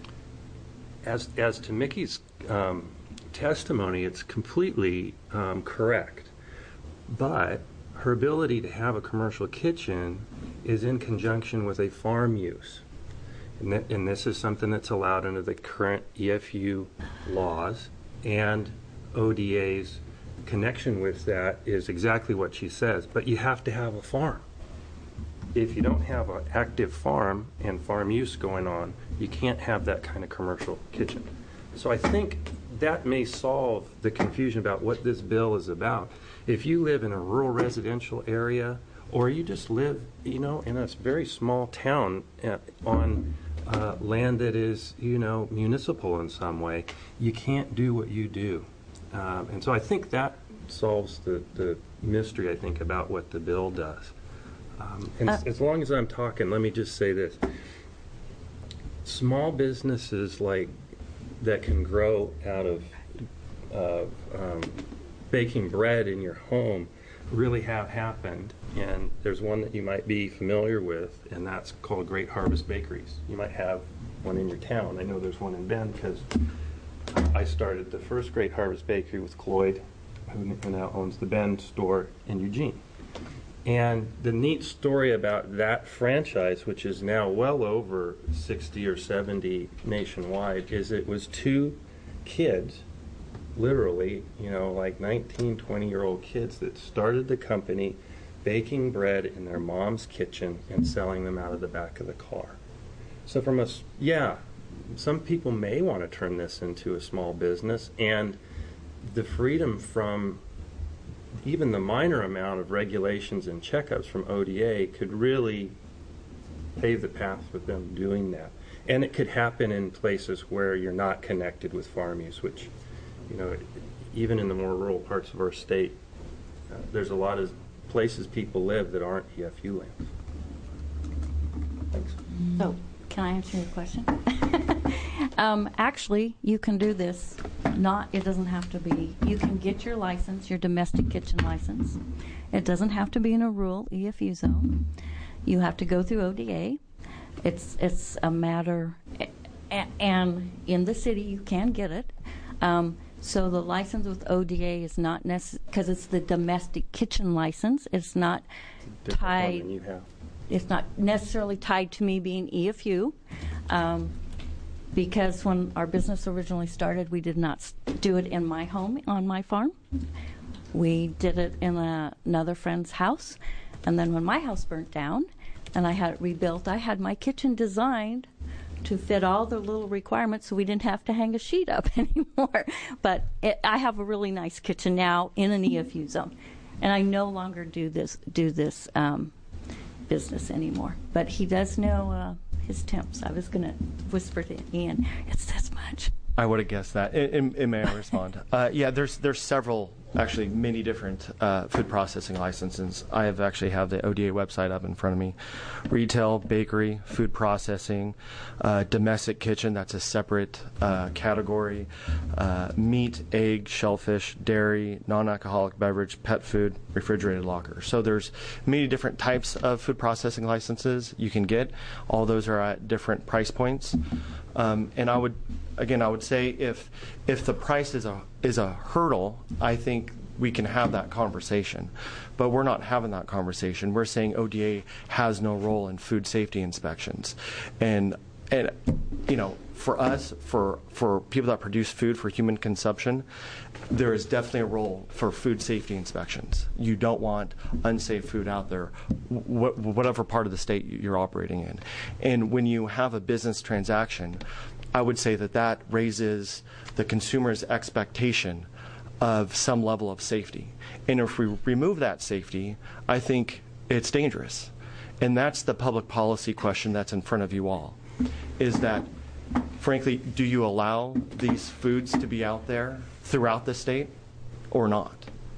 as as to Mickey's um, testimony, it's completely um, correct, but her ability to have a commercial kitchen is in conjunction with a farm use. And, th- and this is something that's allowed under the current E F U laws, and O D A's connection with that is exactly what she says. But you have to have a farm. If you don't have an active farm and farm use going on, you can't have that kind of commercial kitchen. So I think that may solve the confusion about what this bill is about. If you live in a rural residential area, or you just live, you know, in a very small town uh, on uh, land that is, you know, municipal in some way, you can't do what you do. Um, and so I think that solves the, the mystery, I think, about what the bill does. Um, and Uh, as, as long as I'm talking, let me just say this. Small businesses like that can grow out of uh, um, baking bread in your home really have happened. And there's one that you might be familiar with, and that's called Great Harvest Bakeries. You might have one in your town. I know there's one in Bend because I started the first Great Harvest Bakery with Cloyd, who now owns the Bend store in Eugene. And the neat story about that franchise, which is now well over sixty or seventy nationwide, is it was two kids, literally, you know, like nineteen, twenty-year-old kids that started the company baking bread in their mom's kitchen and selling them out of the back of the car. So from us, yeah, some people may want to turn this into a small business, and the freedom from even the minor amount of regulations and checkups from O D A could really pave the path for them doing that. And it could happen in places where you're not connected with farm use, which, you know, even in the more rural parts of our state, uh, there's a lot of places people live that aren't E F U lands. Thanks. So, can I answer your question? um, actually, you can do this. Not, it doesn't have to be. You can get your license, your domestic kitchen license. It doesn't have to be in a rural E F U zone. You have to go through O D A. It's it's a matter, and in the city you can get it. Um, so the license with O D A is not necessary because it's the domestic kitchen license. It's not Different tied. one than you have. It's not necessarily tied to me being E F U, um, because when our business originally started, we did not s- do it in my home on my farm. We did it in a, another friend's house, and then when my house burnt down and I had it rebuilt, I had my kitchen designed to fit all the little requirements, so we didn't have to hang a sheet up anymore. But it, I have a really nice kitchen now in an E F U zone, and I no longer do this do this. Um, business anymore, but he does know uh, his temps. I was going to whisper to Ian, it's this much. I would have guessed that. And, and, and may I respond? uh, yeah, there's there's several actually many different uh, food processing licenses. I have actually have the O D A website up in front of me. Retail, bakery, food processing, uh, domestic kitchen, that's a separate uh, category, uh, meat, egg, shellfish, dairy, non-alcoholic beverage, pet food, refrigerated locker. So there's many different types of food processing licenses you can get. All those are at different price points. Um, and I would, again, I would say if if the price is a is a hurdle, I think we can have that conversation. But we're not having that conversation. We're saying O D A has no role in food safety inspections, and and you know, for us, for for people that produce food for human consumption, there is definitely a role for food safety inspections. You don't want unsafe food out there, wh- whatever part of the state you're operating in. And when you have a business transaction, I would say that that raises the consumer's expectation of some level of safety. And if we remove that safety, I think it's dangerous. And that's the public policy question that's in front of you all, is that, frankly, do you allow these foods to be out there throughout the state or not?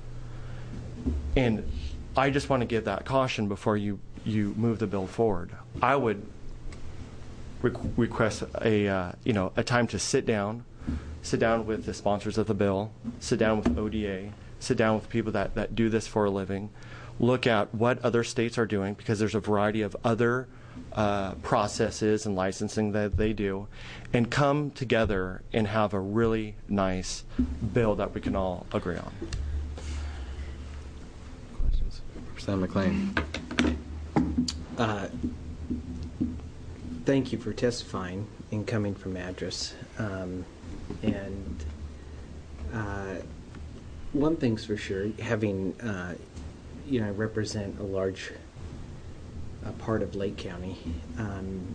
And I just want to give that caution before you, you move the bill forward. I would re- request a uh, you know a time to sit down, sit down with the sponsors of the bill, sit down with O D A, sit down with people that, that do this for a living, look at what other states are doing, because there's a variety of other uh, processes and licensing that they do, and come together and have a really nice bill that we can all agree on. Questions? Representative McLean. Uh, thank you for testifying and coming from Madras. Um, and uh, one thing's for sure, having, uh, you know, I represent a large uh, part of Lake County. Um,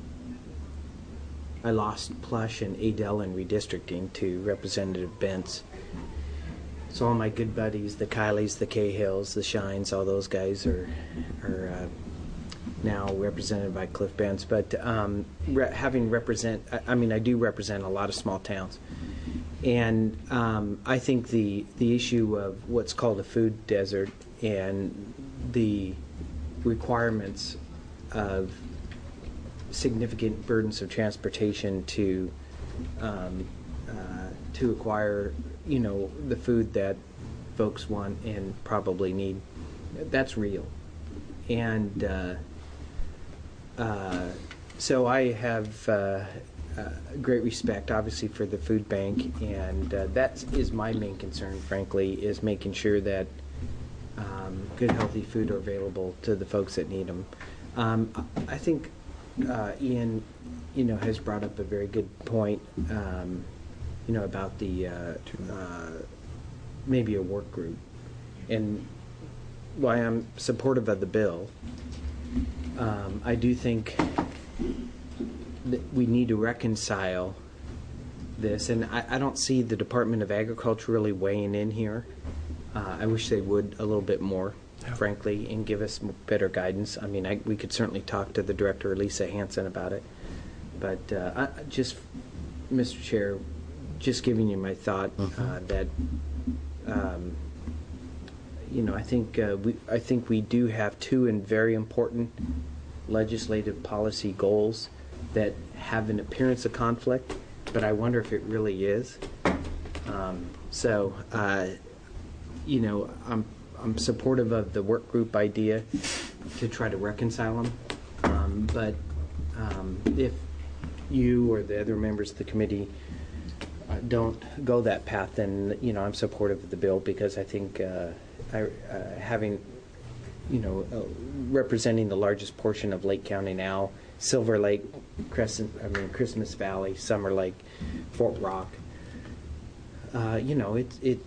I lost Plush and Adel in redistricting to Representative Bentz. So all my good buddies, the Kileys, the Cahills, the Shines, all those guys are are uh, now represented by Cliff Bentz. But um, re- having represent, I, I mean, I do represent a lot of small towns. And um, I think the, the issue of what's called a food desert and the requirements of significant burdens of transportation to um, uh, to acquire, you know, the food that folks want and probably need, that's real. And uh, uh, so I have uh, uh, great respect, obviously, for the food bank, and uh, that is my main concern, frankly, is making sure that um, good, healthy food are available to the folks that need them. Um, I think uh, Ian, you know, has brought up a very good point, um, you know, about the uh, uh, maybe a work group, and why I'm supportive of the bill. Um, I do think that we need to reconcile this, and I, I don't see the Department of Agriculture really weighing in here. Uh, I wish they would a little bit more, yeah. frankly, and give us better guidance. I mean, I, we could certainly talk to the director, Lisa Hansen, about it. But uh, I, just, Mister Chair, just giving you my thought mm-hmm. uh, that, um, you know, I think uh, we I think we do have two and very important legislative policy goals that have an appearance of conflict, but I wonder if it really is. Um, so, uh, you know, I'm I'm supportive of the work group idea to try to reconcile them, um, but um, if you or the other members of the committee uh, don't go that path, then, you know, I'm supportive of the bill, because I think uh, I, uh, having, you know, uh, representing the largest portion of Lake County now, Silver Lake, Crescent, I mean Christmas Valley, Summer Lake, Fort Rock, uh, you know, it it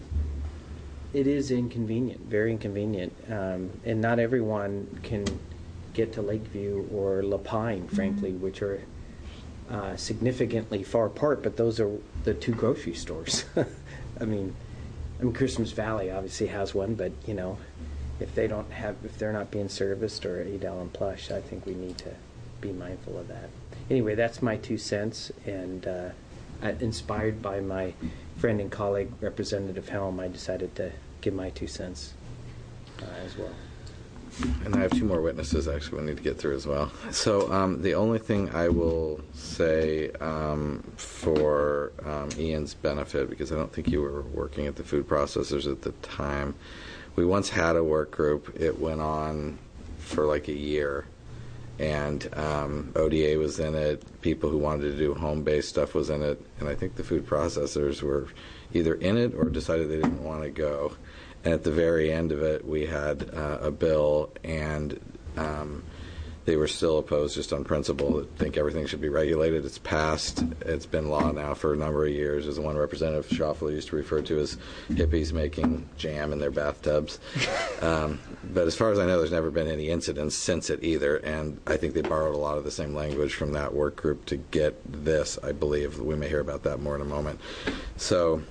it is inconvenient, very inconvenient, um, and not everyone can get to Lakeview or Lapine, frankly, mm-hmm. which are uh, significantly far apart, but those are the two grocery stores. I mean, I mean, Christmas Valley obviously has one, but, you know, if they don't have, if they're not being serviced, or Adel and Plush, I think we need to be mindful of that. Anyway, that's my two cents, and uh, uh, inspired by my friend and colleague, Representative Helm, I decided to give my two cents uh, as well. And I have two more witnesses, actually, we need to get through as well. So um, the only thing I will say um, for um, Ian's benefit, because I don't think you were working at the food processors at the time, we once had a work group. It went on for like a year, and um, O D A was in it. People who wanted to do home-based stuff was in it, and I think the food processors were either in it or decided they didn't want to go. And at the very end of it, we had uh, a bill, and um, they were still opposed just on principle. That think everything should be regulated. It's passed. It's been law now for a number of years. As one Representative Schauffele used to refer to as hippies making jam in their bathtubs. Um, but as far as I know, there's never been any incidents since it either. And I think they borrowed a lot of the same language from that work group to get this, I believe. We may hear about that more in a moment. So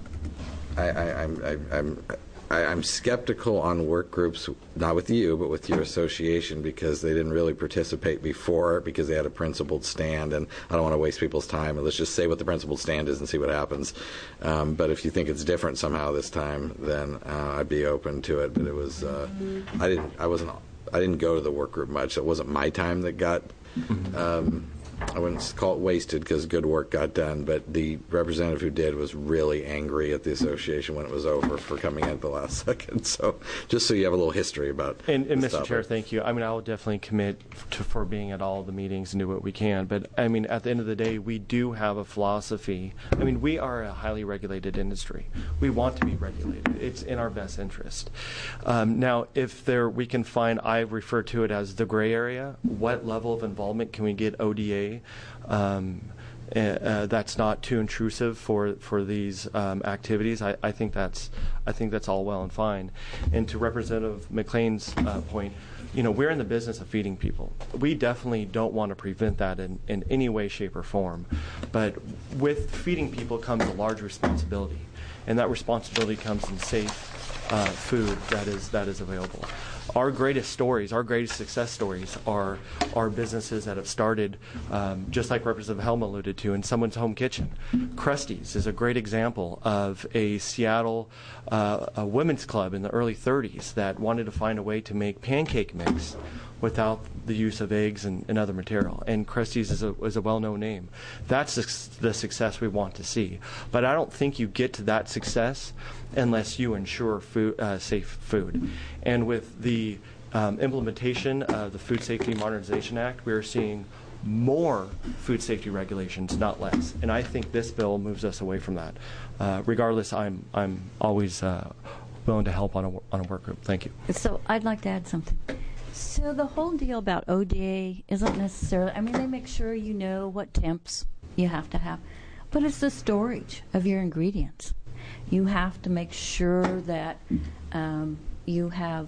I, I, I'm... I, I'm I, I'm skeptical on work groups, not with you, but with your association, because they didn't really participate before because they had a principled stand, and I don't want to waste people's time. Let's just say what the principled stand is and see what happens. Um, but if you think it's different somehow this time, then uh, I'd be open to it. But it was, uh, I didn't, I wasn't, I didn't go to the work group much. It wasn't my time that got. Um, I wouldn't call it wasted because good work got done, but the representative who did was really angry at the association when it was over for coming in at the last second. So just so you have a little history about And, and the Mister stuff. Chair, thank you. I mean, I will definitely commit to, for being at all the meetings and do what we can. But, I mean, at the end of the day, we do have a philosophy. I mean, we are a highly regulated industry. We want to be regulated. It's in our best interest. Um, now, if there we can find, I refer to it as the gray area, what level of involvement can we get O D A Um, uh, uh, that's not too intrusive for for these um, activities. I, I think that's I think that's all well and fine. And to Representative McLean's uh, point, you know, we're in the business of feeding people. We definitely don't want to prevent that in, in any way, shape, or form. But with feeding people comes a large responsibility, and that responsibility comes in safe uh, food that is that is available. Our greatest stories, our greatest success stories are are businesses that have started, um, just like Representative Helm alluded to, in someone's home kitchen. Krusty's is a great example of a Seattle uh, a women's club in the early thirties that wanted to find a way to make pancake mix without the use of eggs and, and other material. And Krusty's is a, is a well-known name. That's the, the success we want to see. But I don't think you get to that success unless you ensure food, uh, safe food. And with the um, implementation of the Food Safety Modernization Act, we are seeing more food safety regulations, not less. And I think this bill moves us away from that. Uh, regardless, I'm I'm always uh, willing to help on a on a work group. Thank you. So I'd like to add something. So the whole deal about O D A isn't necessarily, I mean, they make sure you know what temps you have to have, but it's the storage of your ingredients. You have to make sure that um, you have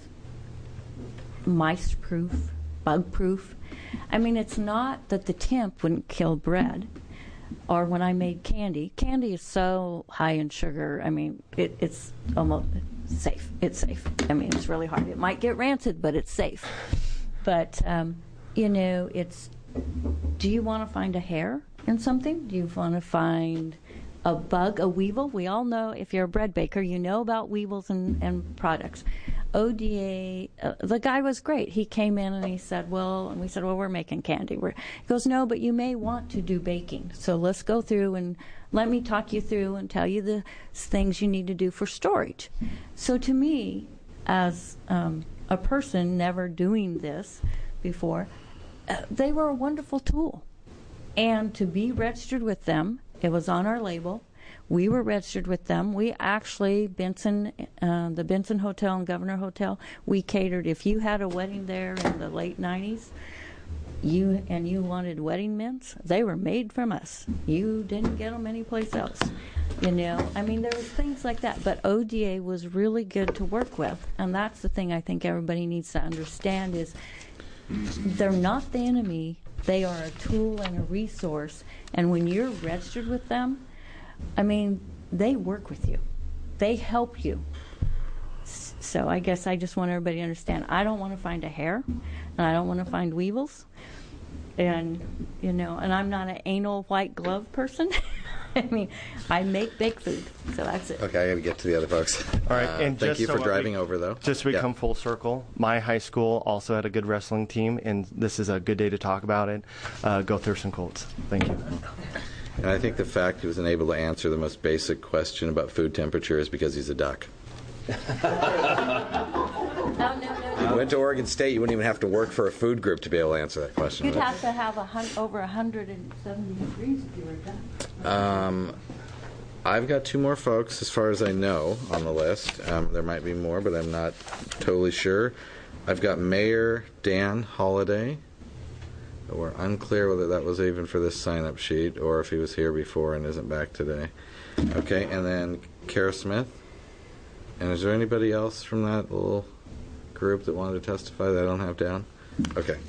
mice-proof, bug-proof. I mean, it's not that the temp wouldn't kill bread, or when I made candy. Candy is so high in sugar. I mean, it, it's almost safe. It's safe. I mean, it's really hard. It might get rancid, but it's safe. But, um, you know, it's, do you want to find a hair in something? Do you want to find a bug, a weevil? We all know, if you're a bread baker, you know about weevils and, and products. O D A, uh, the guy was great. He came in and he said, well, and we said, well, we're making candy. We're, he goes, no, but you may want to do baking. So let's go through and let me talk you through and tell you the things you need to do for storage. So to me, as um, a person never doing this before, uh, they were a wonderful tool. And to be registered with them, it was on our label. We were registered with them. We actually, Benson, uh, the Benson Hotel and Governor Hotel, we catered. If you had a wedding there in the late nineties, you and you wanted wedding mints, they were made from us. You didn't get them anyplace else. You know, I mean, there was things like that. But O D A was really good to work with, and that's the thing I think everybody needs to understand is they're not the enemy. They are a tool and a resource, and when you're registered with them, I mean, they work with you. They help you. So I guess I just want everybody to understand, I don't want to find a hair, and I don't want to find weevils. And, you know, and I'm not an anal white glove person. I mean, I make bake food, so that's it. Okay, I got to get to the other folks. All right, Uh, and thank just you so for driving we, over, though. Just so we Yeah. come full circle, my high school also had a good wrestling team, and this is a good day to talk about it. Uh, go Thurston Colts. Thank you. And I think the fact he was unable to answer the most basic question about food temperature is because he's a duck. No, no, no. If you went to Oregon State, you wouldn't even have to work for a food group to be able to answer that question. You'd have to have a hun- over one hundred seventy degrees if you were done. Um, I've got two more folks, as far as I know, on the list. Um, there might be more, but I'm not totally sure. I've got Mayor Dan Holliday. We're unclear whether that was even for this sign-up sheet or if he was here before and isn't back today. Okay, and then Kara Smith. And is there anybody else from that little group that wanted to testify that I don't have down? Okay.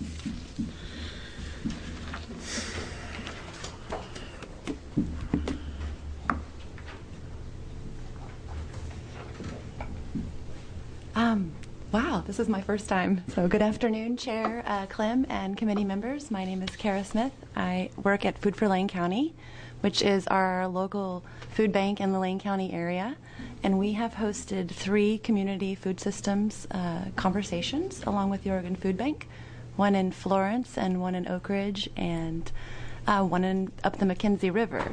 Um, wow, this is my first time. So good afternoon, Chair uh, Clem and committee members. My name is Kara Smith. I work at Food for Lane County, which is our local food bank in the Lane County area. And we have hosted three community food systems uh, conversations along with the Oregon Food Bank, one in Florence and one in Oak Ridge and uh, one in up the McKenzie River.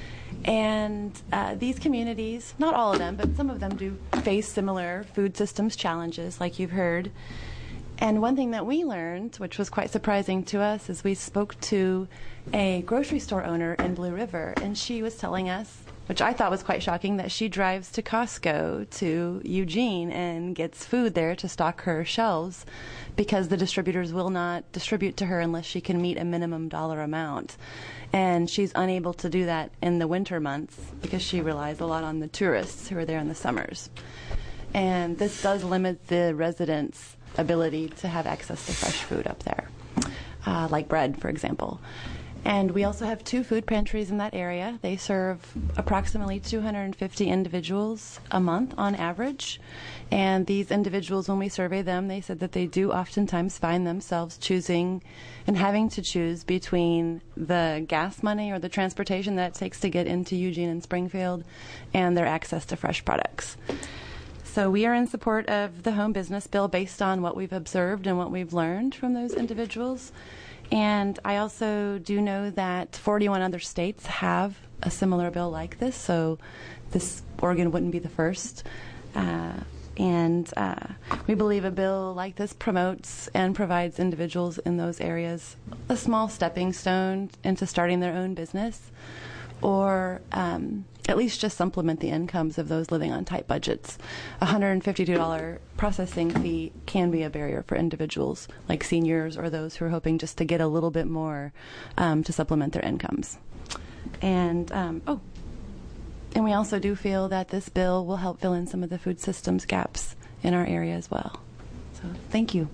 And uh, these communities, not all of them, but some of them do face similar food systems challenges, like you've heard. And one thing that we learned, which was quite surprising to us, is we spoke to a grocery store owner in Blue River, and she was telling us, which I thought was quite shocking, that she drives to Costco to Eugene and gets food there to stock her shelves because the distributors will not distribute to her unless she can meet a minimum dollar amount. And she's unable to do that in the winter months because she relies a lot on the tourists who are there in the summers. And this does limit the residents' ability to have access to fresh food up there, uh, like bread, for example. And we also have two food pantries in that area. They serve approximately two hundred fifty individuals a month on average. And these individuals, when we survey them, they said that they do oftentimes find themselves choosing and having to choose between the gas money or the transportation that it takes to get into Eugene and Springfield and their access to fresh products. So we are in support of the home business bill based on what we've observed and what we've learned from those individuals. And I also do know that forty-one other states have a similar bill like this, so this Oregon wouldn't be the first. Uh, and uh, we believe a bill like this promotes and provides individuals in those areas a small stepping stone into starting their own business, or um, at least just supplement the incomes of those living on tight budgets. A one hundred fifty-two dollars processing fee can be a barrier for individuals like seniors or those who are hoping just to get a little bit more um, to supplement their incomes. And, um, oh, and we also do feel that this bill will help fill in some of the food systems gaps in our area as well. So thank you.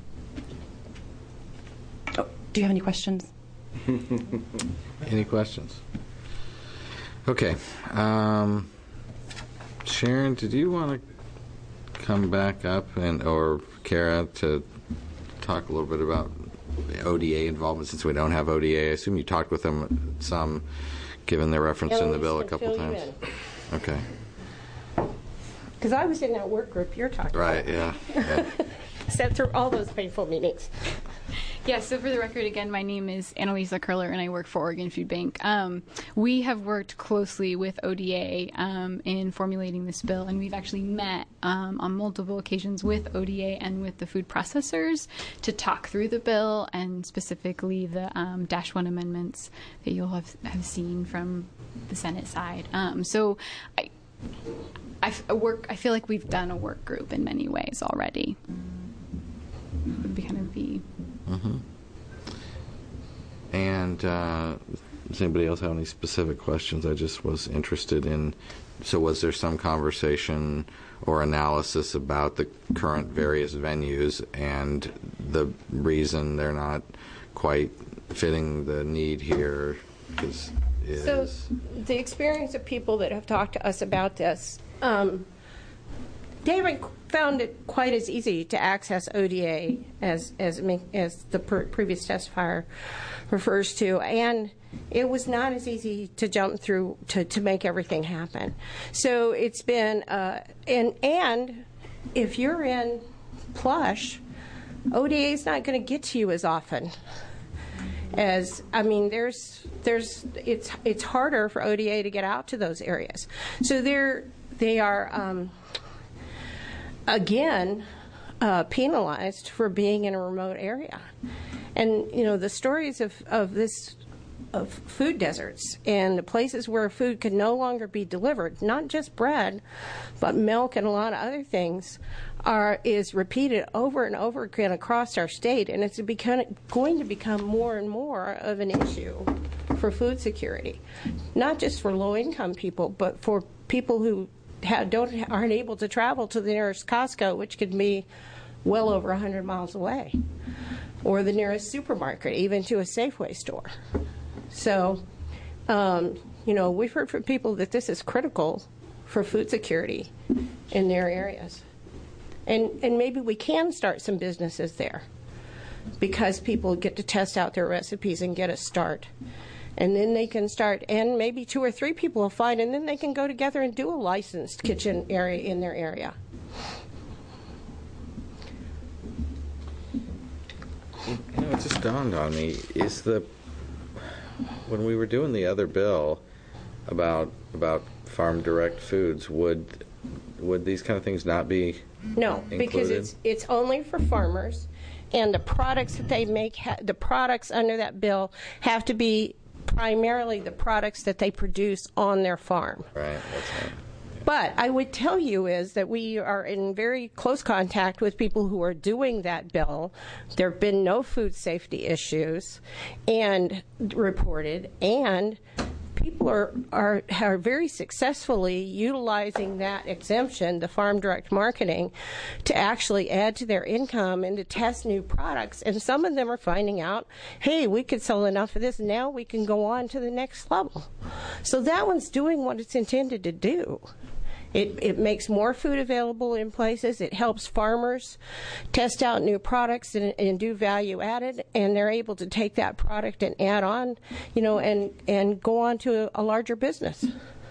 Oh, do you have any questions? Any questions? Okay. Um, Sharon, did you want to come back up and or Kara to talk a little bit about the O D A involvement since we don't have O D A? I assume you talked with them some, given their reference in the bill a couple times. Okay. Because I was in that work group you're talking Right, about. yeah. yeah. Sat through all those painful meetings. Yeah, so for the record, again, my name is Annalisa Curler, and I work for Oregon Food Bank. Um, we have worked closely with O D A um, in formulating this bill, and we've actually met um, on multiple occasions with O D A and with the food processors to talk through the bill and specifically the um, Dash one amendments that you'll have, have seen from the Senate side. Um, so I, I, f- I work. I feel like we've done a work group in many ways already. It would be kind of be. Mm-hmm. And uh, does anybody else have any specific questions? I just was interested in, so was there some conversation or analysis about the current various venues and the reason they're not quite fitting the need here is... is So the experience of people that have talked to us about this, um, they haven't found it quite as easy to access O D A as as as the per- previous testifier refers to, and it was not as easy to jump through to, to make everything happen. So it's been, uh, and, and if you're in Plush, O D A is not going to get to you as often as, I mean, there's, there's, it's, it's harder for O D A to get out to those areas. So they're, they are, um, again, uh, penalized for being in a remote area. And, you know, the stories of, of this, of food deserts and the places where food could no longer be delivered, not just bread, but milk and a lot of other things, are is repeated over and over again across our state, and it's become, going to become more and more of an issue for food security, not just for low-income people, but for people who have, don't aren't able to travel to the nearest Costco, which could be well over one hundred miles away, or the nearest supermarket, even to a Safeway store. So, um, you know, we've heard from people that this is critical for food security in their areas. And, and maybe we can start some businesses there because people get to test out their recipes and get a start. And then they can start, and maybe two or three people will find, and then they can go together and do a licensed kitchen area in their area. You know, it just dawned on me, is the, when we were doing the other bill about about farm direct foods, would would these kind of things not be No, included? because it's it's only for farmers, and the products that they make, ha- the products under that bill have to be primarily the products that they produce on their farm. Right, that's right. But I would tell you is that we are in very close contact with people who are doing that bill. There have been no food safety issues and reported, and people are, are, are very successfully utilizing that exemption, the farm direct marketing, to actually add to their income and to test new products. And some of them are finding out, hey, we could sell enough of this, now we can go on to the next level. So that one's doing what it's intended to do. It, it makes more food available in places. It helps farmers test out new products and, and do value added, and they're able to take that product and add on, you know, and, and go on to a, a larger business.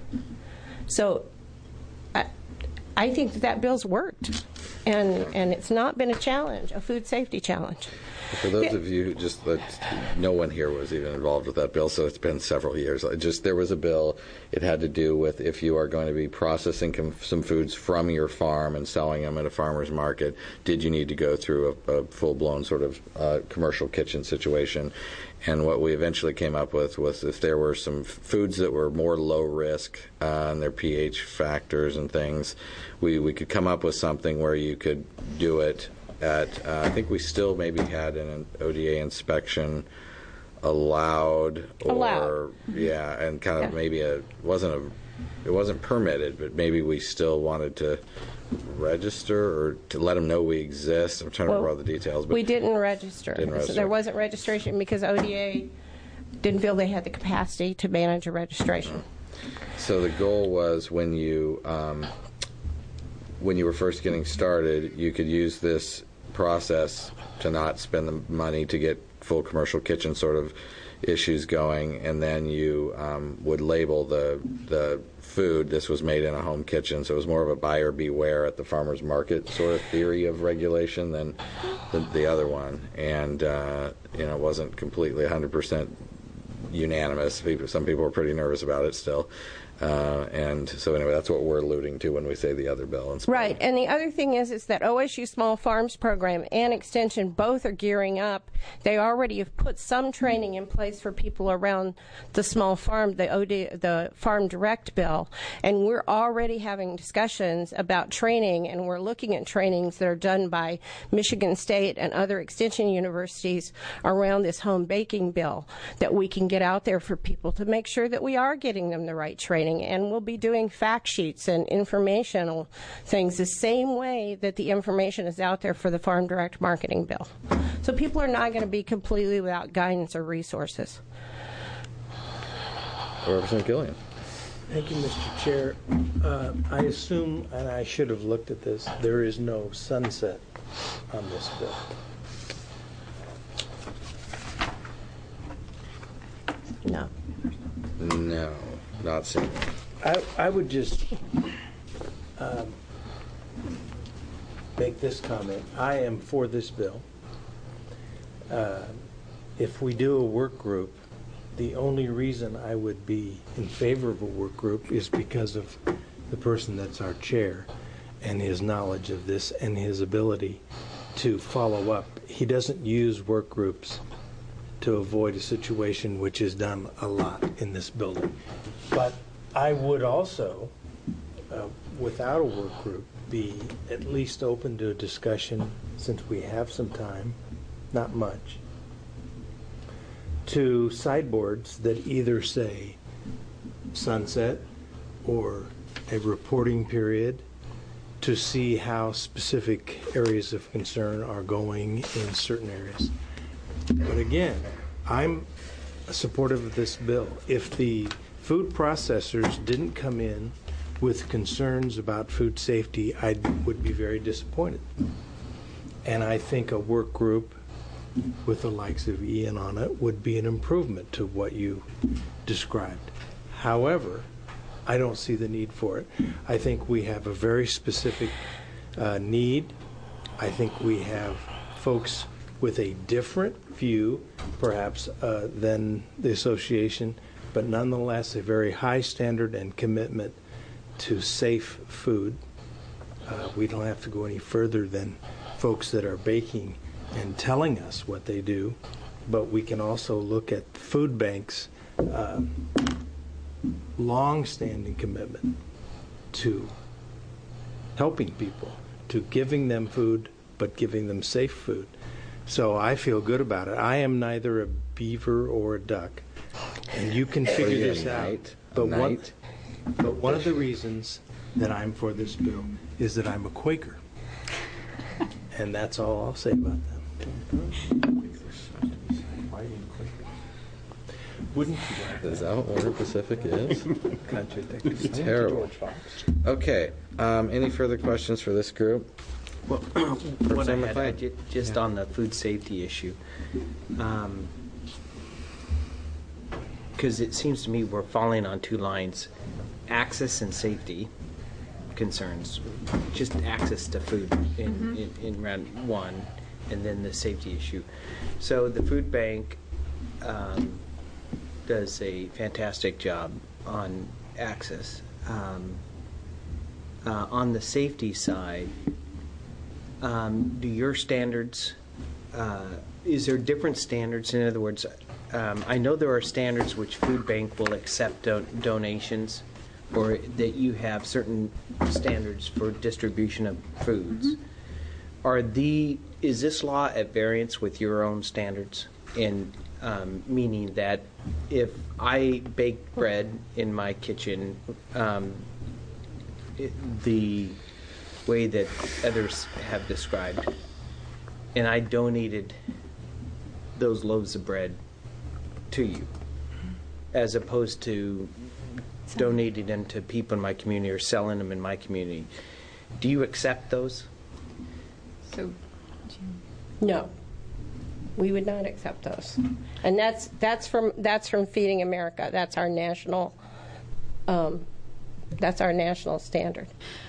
So I, I think that that bill's worked, and, and it's not been a challenge, a food safety challenge. For those of you who just that no one here was even involved with that bill, so it's been several years. I just there was a bill. It had to do with if you are going to be processing com- some foods from your farm and selling them at a farmer's market, did you need to go through a, a full-blown sort of uh, commercial kitchen situation? And what we eventually came up with was if there were some foods that were more low risk uh, and their pH factors and things, we, we could come up with something where you could do it at, uh, I think we still maybe had an O D A inspection allowed, or allowed. yeah, and kind of yeah. maybe a wasn't a it wasn't permitted, but maybe we still wanted to register or to let them know we exist. I'm trying to well, remember all the details. But we didn't register. Didn't register. So there wasn't registration because O D A didn't feel they had the capacity to manage a registration. So the goal was when you um, when you were first getting started, you could use this process to not spend the money to get full commercial kitchen sort of issues going, and then you um, would label the the food. This was made in a home kitchen, so it was more of a buyer beware at the farmer's market sort of theory of regulation than the, the other one. And uh, you know, it wasn't completely one hundred percent unanimous. People, some people were pretty nervous about it still. Uh, and so anyway, that's what we're alluding to when we say the other bill. And right, and the other thing is is that O S U Small Farms Program and Extension both are gearing up. They already have put some training in place for people around the small farm, the O D, the Farm Direct bill, and we're already having discussions about training, and we're looking at trainings that are done by Michigan State and other extension universities around this home baking bill that we can get out there for people to make sure that we are getting them the right training. And we'll be doing fact sheets and informational things the same way that the information is out there for the Farm Direct Marketing Bill. So people are not going to be completely without guidance or resources. Representative Gillian. Thank you, Mister Chair. Uh, I assume, and I should have looked at this, there is no sunset on this bill. No. No, not seeing. I, I would just um, make this comment. I am for this bill. Uh, if we do a work group, the only reason I would be in favor of a work group is because of the person that's our chair and his knowledge of this and his ability to follow up. He doesn't use work groups to avoid a situation which is done a lot in this building. But I would also, uh, without a work group, be at least open to a discussion, since we have some time, not much, to sideboards that either say sunset or a reporting period to see how specific areas of concern are going in certain areas. But again, I'm supportive of this bill. If the food processors didn't come in with concerns about food safety, I would be very disappointed. And I think a work group with the likes of Ian on it would be an improvement to what you described. However, I don't see the need for it. I think we have a very specific uh, need. I think we have folks with a different view, perhaps, uh, than the association, but nonetheless a very high standard and commitment to safe food. Uh, we don't have to go any further than folks that are baking and telling us what they do, but we can also look at food banks' uh, long-standing commitment to helping people, to giving them food, but giving them safe food. So I feel good about it. I am neither a beaver or a duck, and you can figure this out. But one, but one of the reasons that I'm for this bill is that I'm a Quaker, and that's all I'll say about that. Wouldn't you? Is that what Warner Pacific is? It's terrible. Okay. Um, any further questions for this group? Well, what I had, I ju- just yeah. on the food safety issue, because um, it seems to me we're falling on two lines: access and safety concerns, just access to food in, mm-hmm. in, in round one, and then the safety issue. So the food bank um, does a fantastic job on access. Um, uh, on the safety side, um, do your standards, uh, is there different standards? In other words, um, I know there are standards which food bank will accept don- donations, or that you have certain standards for distribution of foods. Mm-hmm. Are the is this law at variance with your own standards? In um, meaning that if I bake bread in my kitchen, um, it, the way that others have described, and I donated those loaves of bread to you, as opposed to donating them to people in my community or selling them in my community, do you accept those? So, no, we would not accept those, and that's that's from that's from Feeding America. That's our national, um, that's our national standard.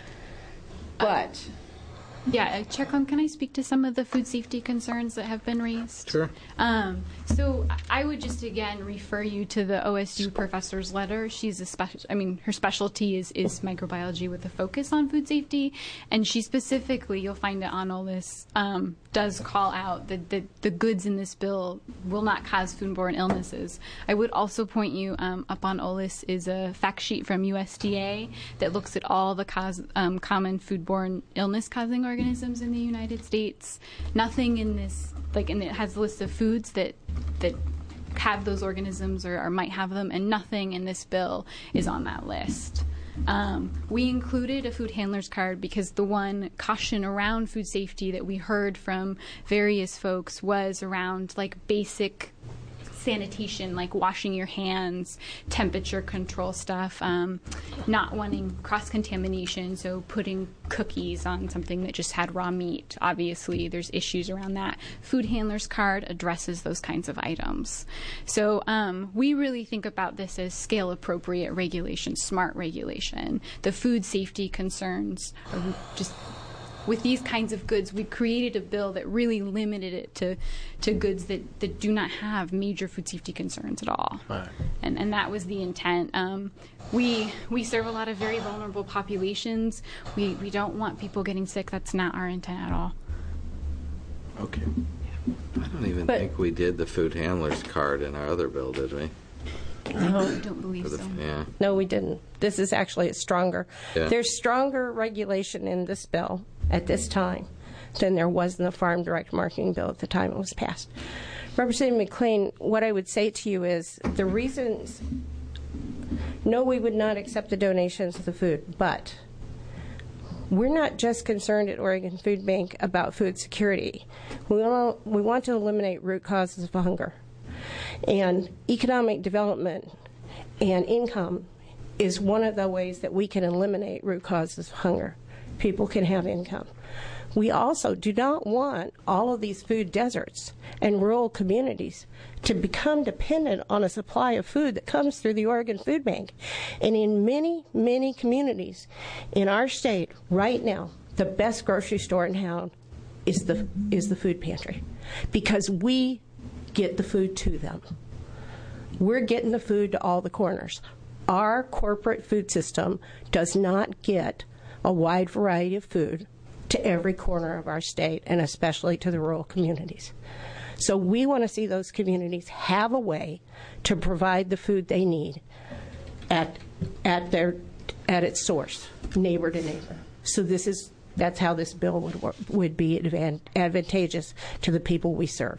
But. Uh, Yeah, Chair Clem, can I speak to some of the food safety concerns that have been raised? Sure. Um, so I would just again refer you to the O S U professor's letter. She's a special. I mean, her specialty is is microbiology with a focus on food safety, and she specifically, you'll find it on all this, um, does call out that the, the goods in this bill will not cause foodborne illnesses. I would also point you um, up on O L I S is a fact sheet from U S D A that looks at all the cause, um, common foodborne illness causing organisms in the United States. Nothing in this, like, and it has a list of foods that that have those organisms or, or might have them, and nothing in this bill is on that list. Um, we included a food handler's card because the one caution around food safety that we heard from various folks was around like basic sanitation, like washing your hands, temperature control stuff, um, not wanting cross-contamination, so putting cookies on something that just had raw meat. Obviously, there's issues around that. Food handler's card addresses those kinds of items. So um, we really think about this as scale-appropriate regulation, smart regulation. The food safety concerns are just... With these kinds of goods, we created a bill that really limited it to, to goods that, that do not have major food safety concerns at all. Right. And and that was the intent. Um, we we serve a lot of very vulnerable populations. We we don't want people getting sick. That's not our intent at all. Okay. I don't even But- think we did the food handler's card in our other bill, did we? No. I don't believe For the- so. Yeah. No, we didn't. This is actually a stronger. Yeah. There's stronger regulation in this bill at this time than there was in the Farm Direct Marketing Bill at the time it was passed. Representative McLean, what I would say to you is the reasons, no, we would not accept the donations of the food, but we're not just concerned at Oregon Food Bank about food security. We want, we want to eliminate root causes of hunger. And economic development and income is one of the ways that we can eliminate root causes of hunger. People can have income. We also do not want all of these food deserts and rural communities to become dependent on a supply of food that comes through the Oregon Food Bank. And in many, many communities in our state right now, the best grocery store in town is the is the food pantry, because we get the food to them. We're getting the food to all the corners. Our corporate food system does not get a wide variety of food to every corner of our state, and especially to the rural communities. So we want to see those communities have a way to provide the food they need at at their at its source, neighbor to neighbor. So this is that's how this bill would work, would be advan- advantageous to the people we serve.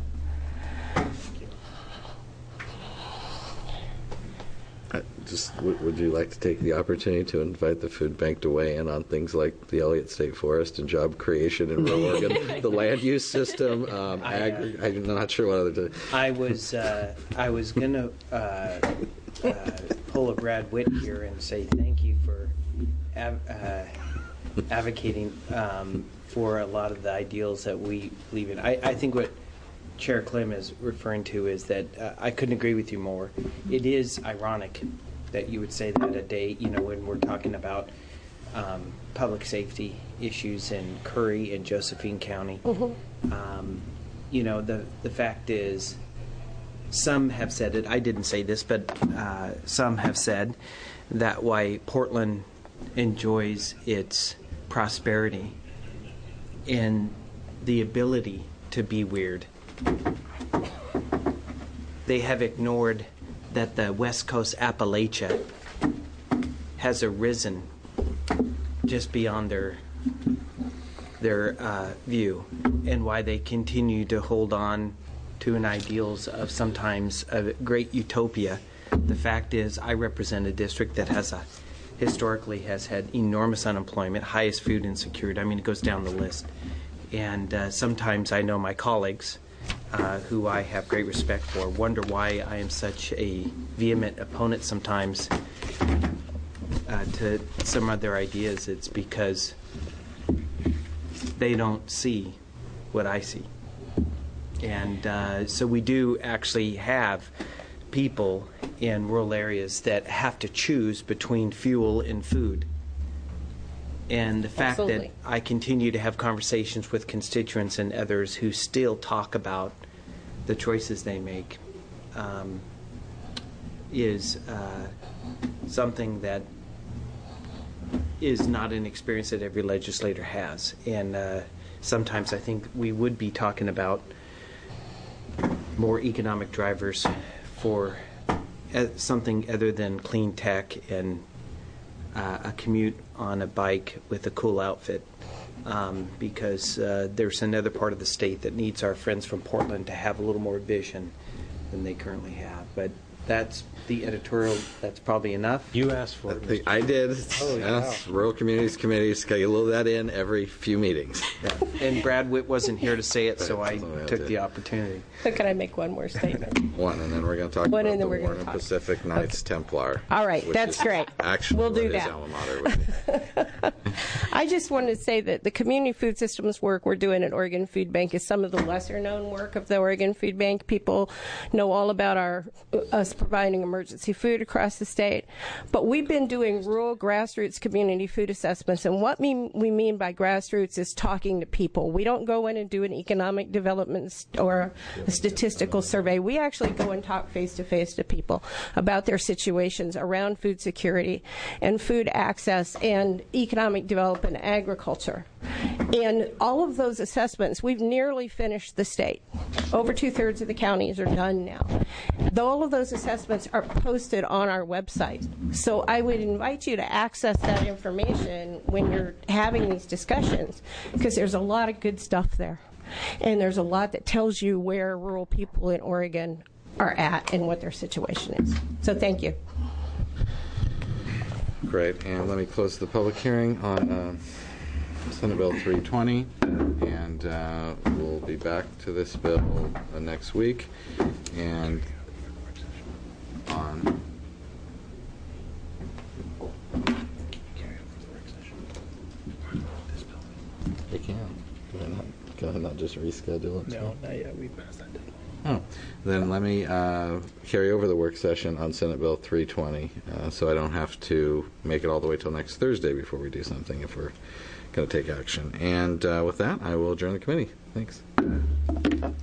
Uh, Just, would would you like to take the opportunity to invite the food bank to weigh in on things like the Elliott State Forest and job creation in rural Oregon, the land use system, um, I, uh, agri- I'm not sure what other. I was uh, I was going to uh, uh, pull a Brad Witt here and say thank you for av- uh, advocating um, for a lot of the ideals that we believe in. I, I think what Chair Clem is referring to is that uh, I couldn't agree with you more. It is ironic that you would say that a day, you know, when we're talking about um, public safety issues in Curry and Josephine County. Mm-hmm. Um, you know, the the fact is, some have said it. I didn't say this, but uh, some have said that why Portland enjoys its prosperity in the ability to be weird. They have ignored that the West Coast Appalachia has arisen just beyond their their uh, view, and why they continue to hold on to an ideals of sometimes a great utopia. The fact is, I represent a district that has a historically has had enormous unemployment, highest food insecurity. I mean, it goes down the list. And uh, sometimes I know my colleagues, uh, who I have great respect for, wonder why I am such a vehement opponent sometimes uh, to some of their ideas. It's because they don't see what I see. And uh, so we do actually have people in rural areas that have to choose between fuel and food. And the fact Absolutely. that I continue to have conversations with constituents and others who still talk about the choices they make um, is uh, something that is not an experience that every legislator has. And uh, sometimes I think we would be talking about more economic drivers for uh, something other than clean tech and uh, a commute on a bike with a cool outfit, um, because uh, there's another part of the state that needs our friends from Portland to have a little more vision than they currently have. But that's the editorial. That's probably enough. You asked for I, it. think I did. Oh, Yes, Rural Communities Committee, schedule that in every few meetings. Yeah. And Brad Witt wasn't here to say it, so I So I took did. the opportunity. So can I make one more statement? One, and then we're going to talk One, about and the then we're gonna Warren talk. Pacific Knights Templar. All right, which that's is great. Actually, We'll do what his that. alma mater would be. I just wanted to say that the community food systems work we're doing at Oregon Food Bank is some of the lesser known work of the Oregon Food Bank. People know all about our us providing emergency food across the state, but we've been doing rural grassroots community food assessments, and what mean, we mean by grassroots is talking to people. We don't go in and do an economic development st- or a statistical survey. We actually go and talk face to face to people about their situations around food security and food access and economic development and agriculture. And all of those assessments, we've nearly finished the state. Over two-thirds of the counties are done now. All of those assessments are posted on our website. So I would invite you to access that information when you're having these discussions, because there's a lot of good stuff there. And there's a lot that tells you where rural people in Oregon are at and what their situation is. So thank you. Great, and let me close the public hearing on uh, Senate Bill three twenty, and uh, we'll be back to this bill uh, next week. And on they can. Can I not, can I not just reschedule it? No, not yet. We passed that deadline. Oh, then let me uh, carry over the work session on Senate Bill three twenty, uh, so I don't have to make it all the way till next Thursday before we do something if we're going to take action. And uh, with that, I will adjourn the committee. Thanks.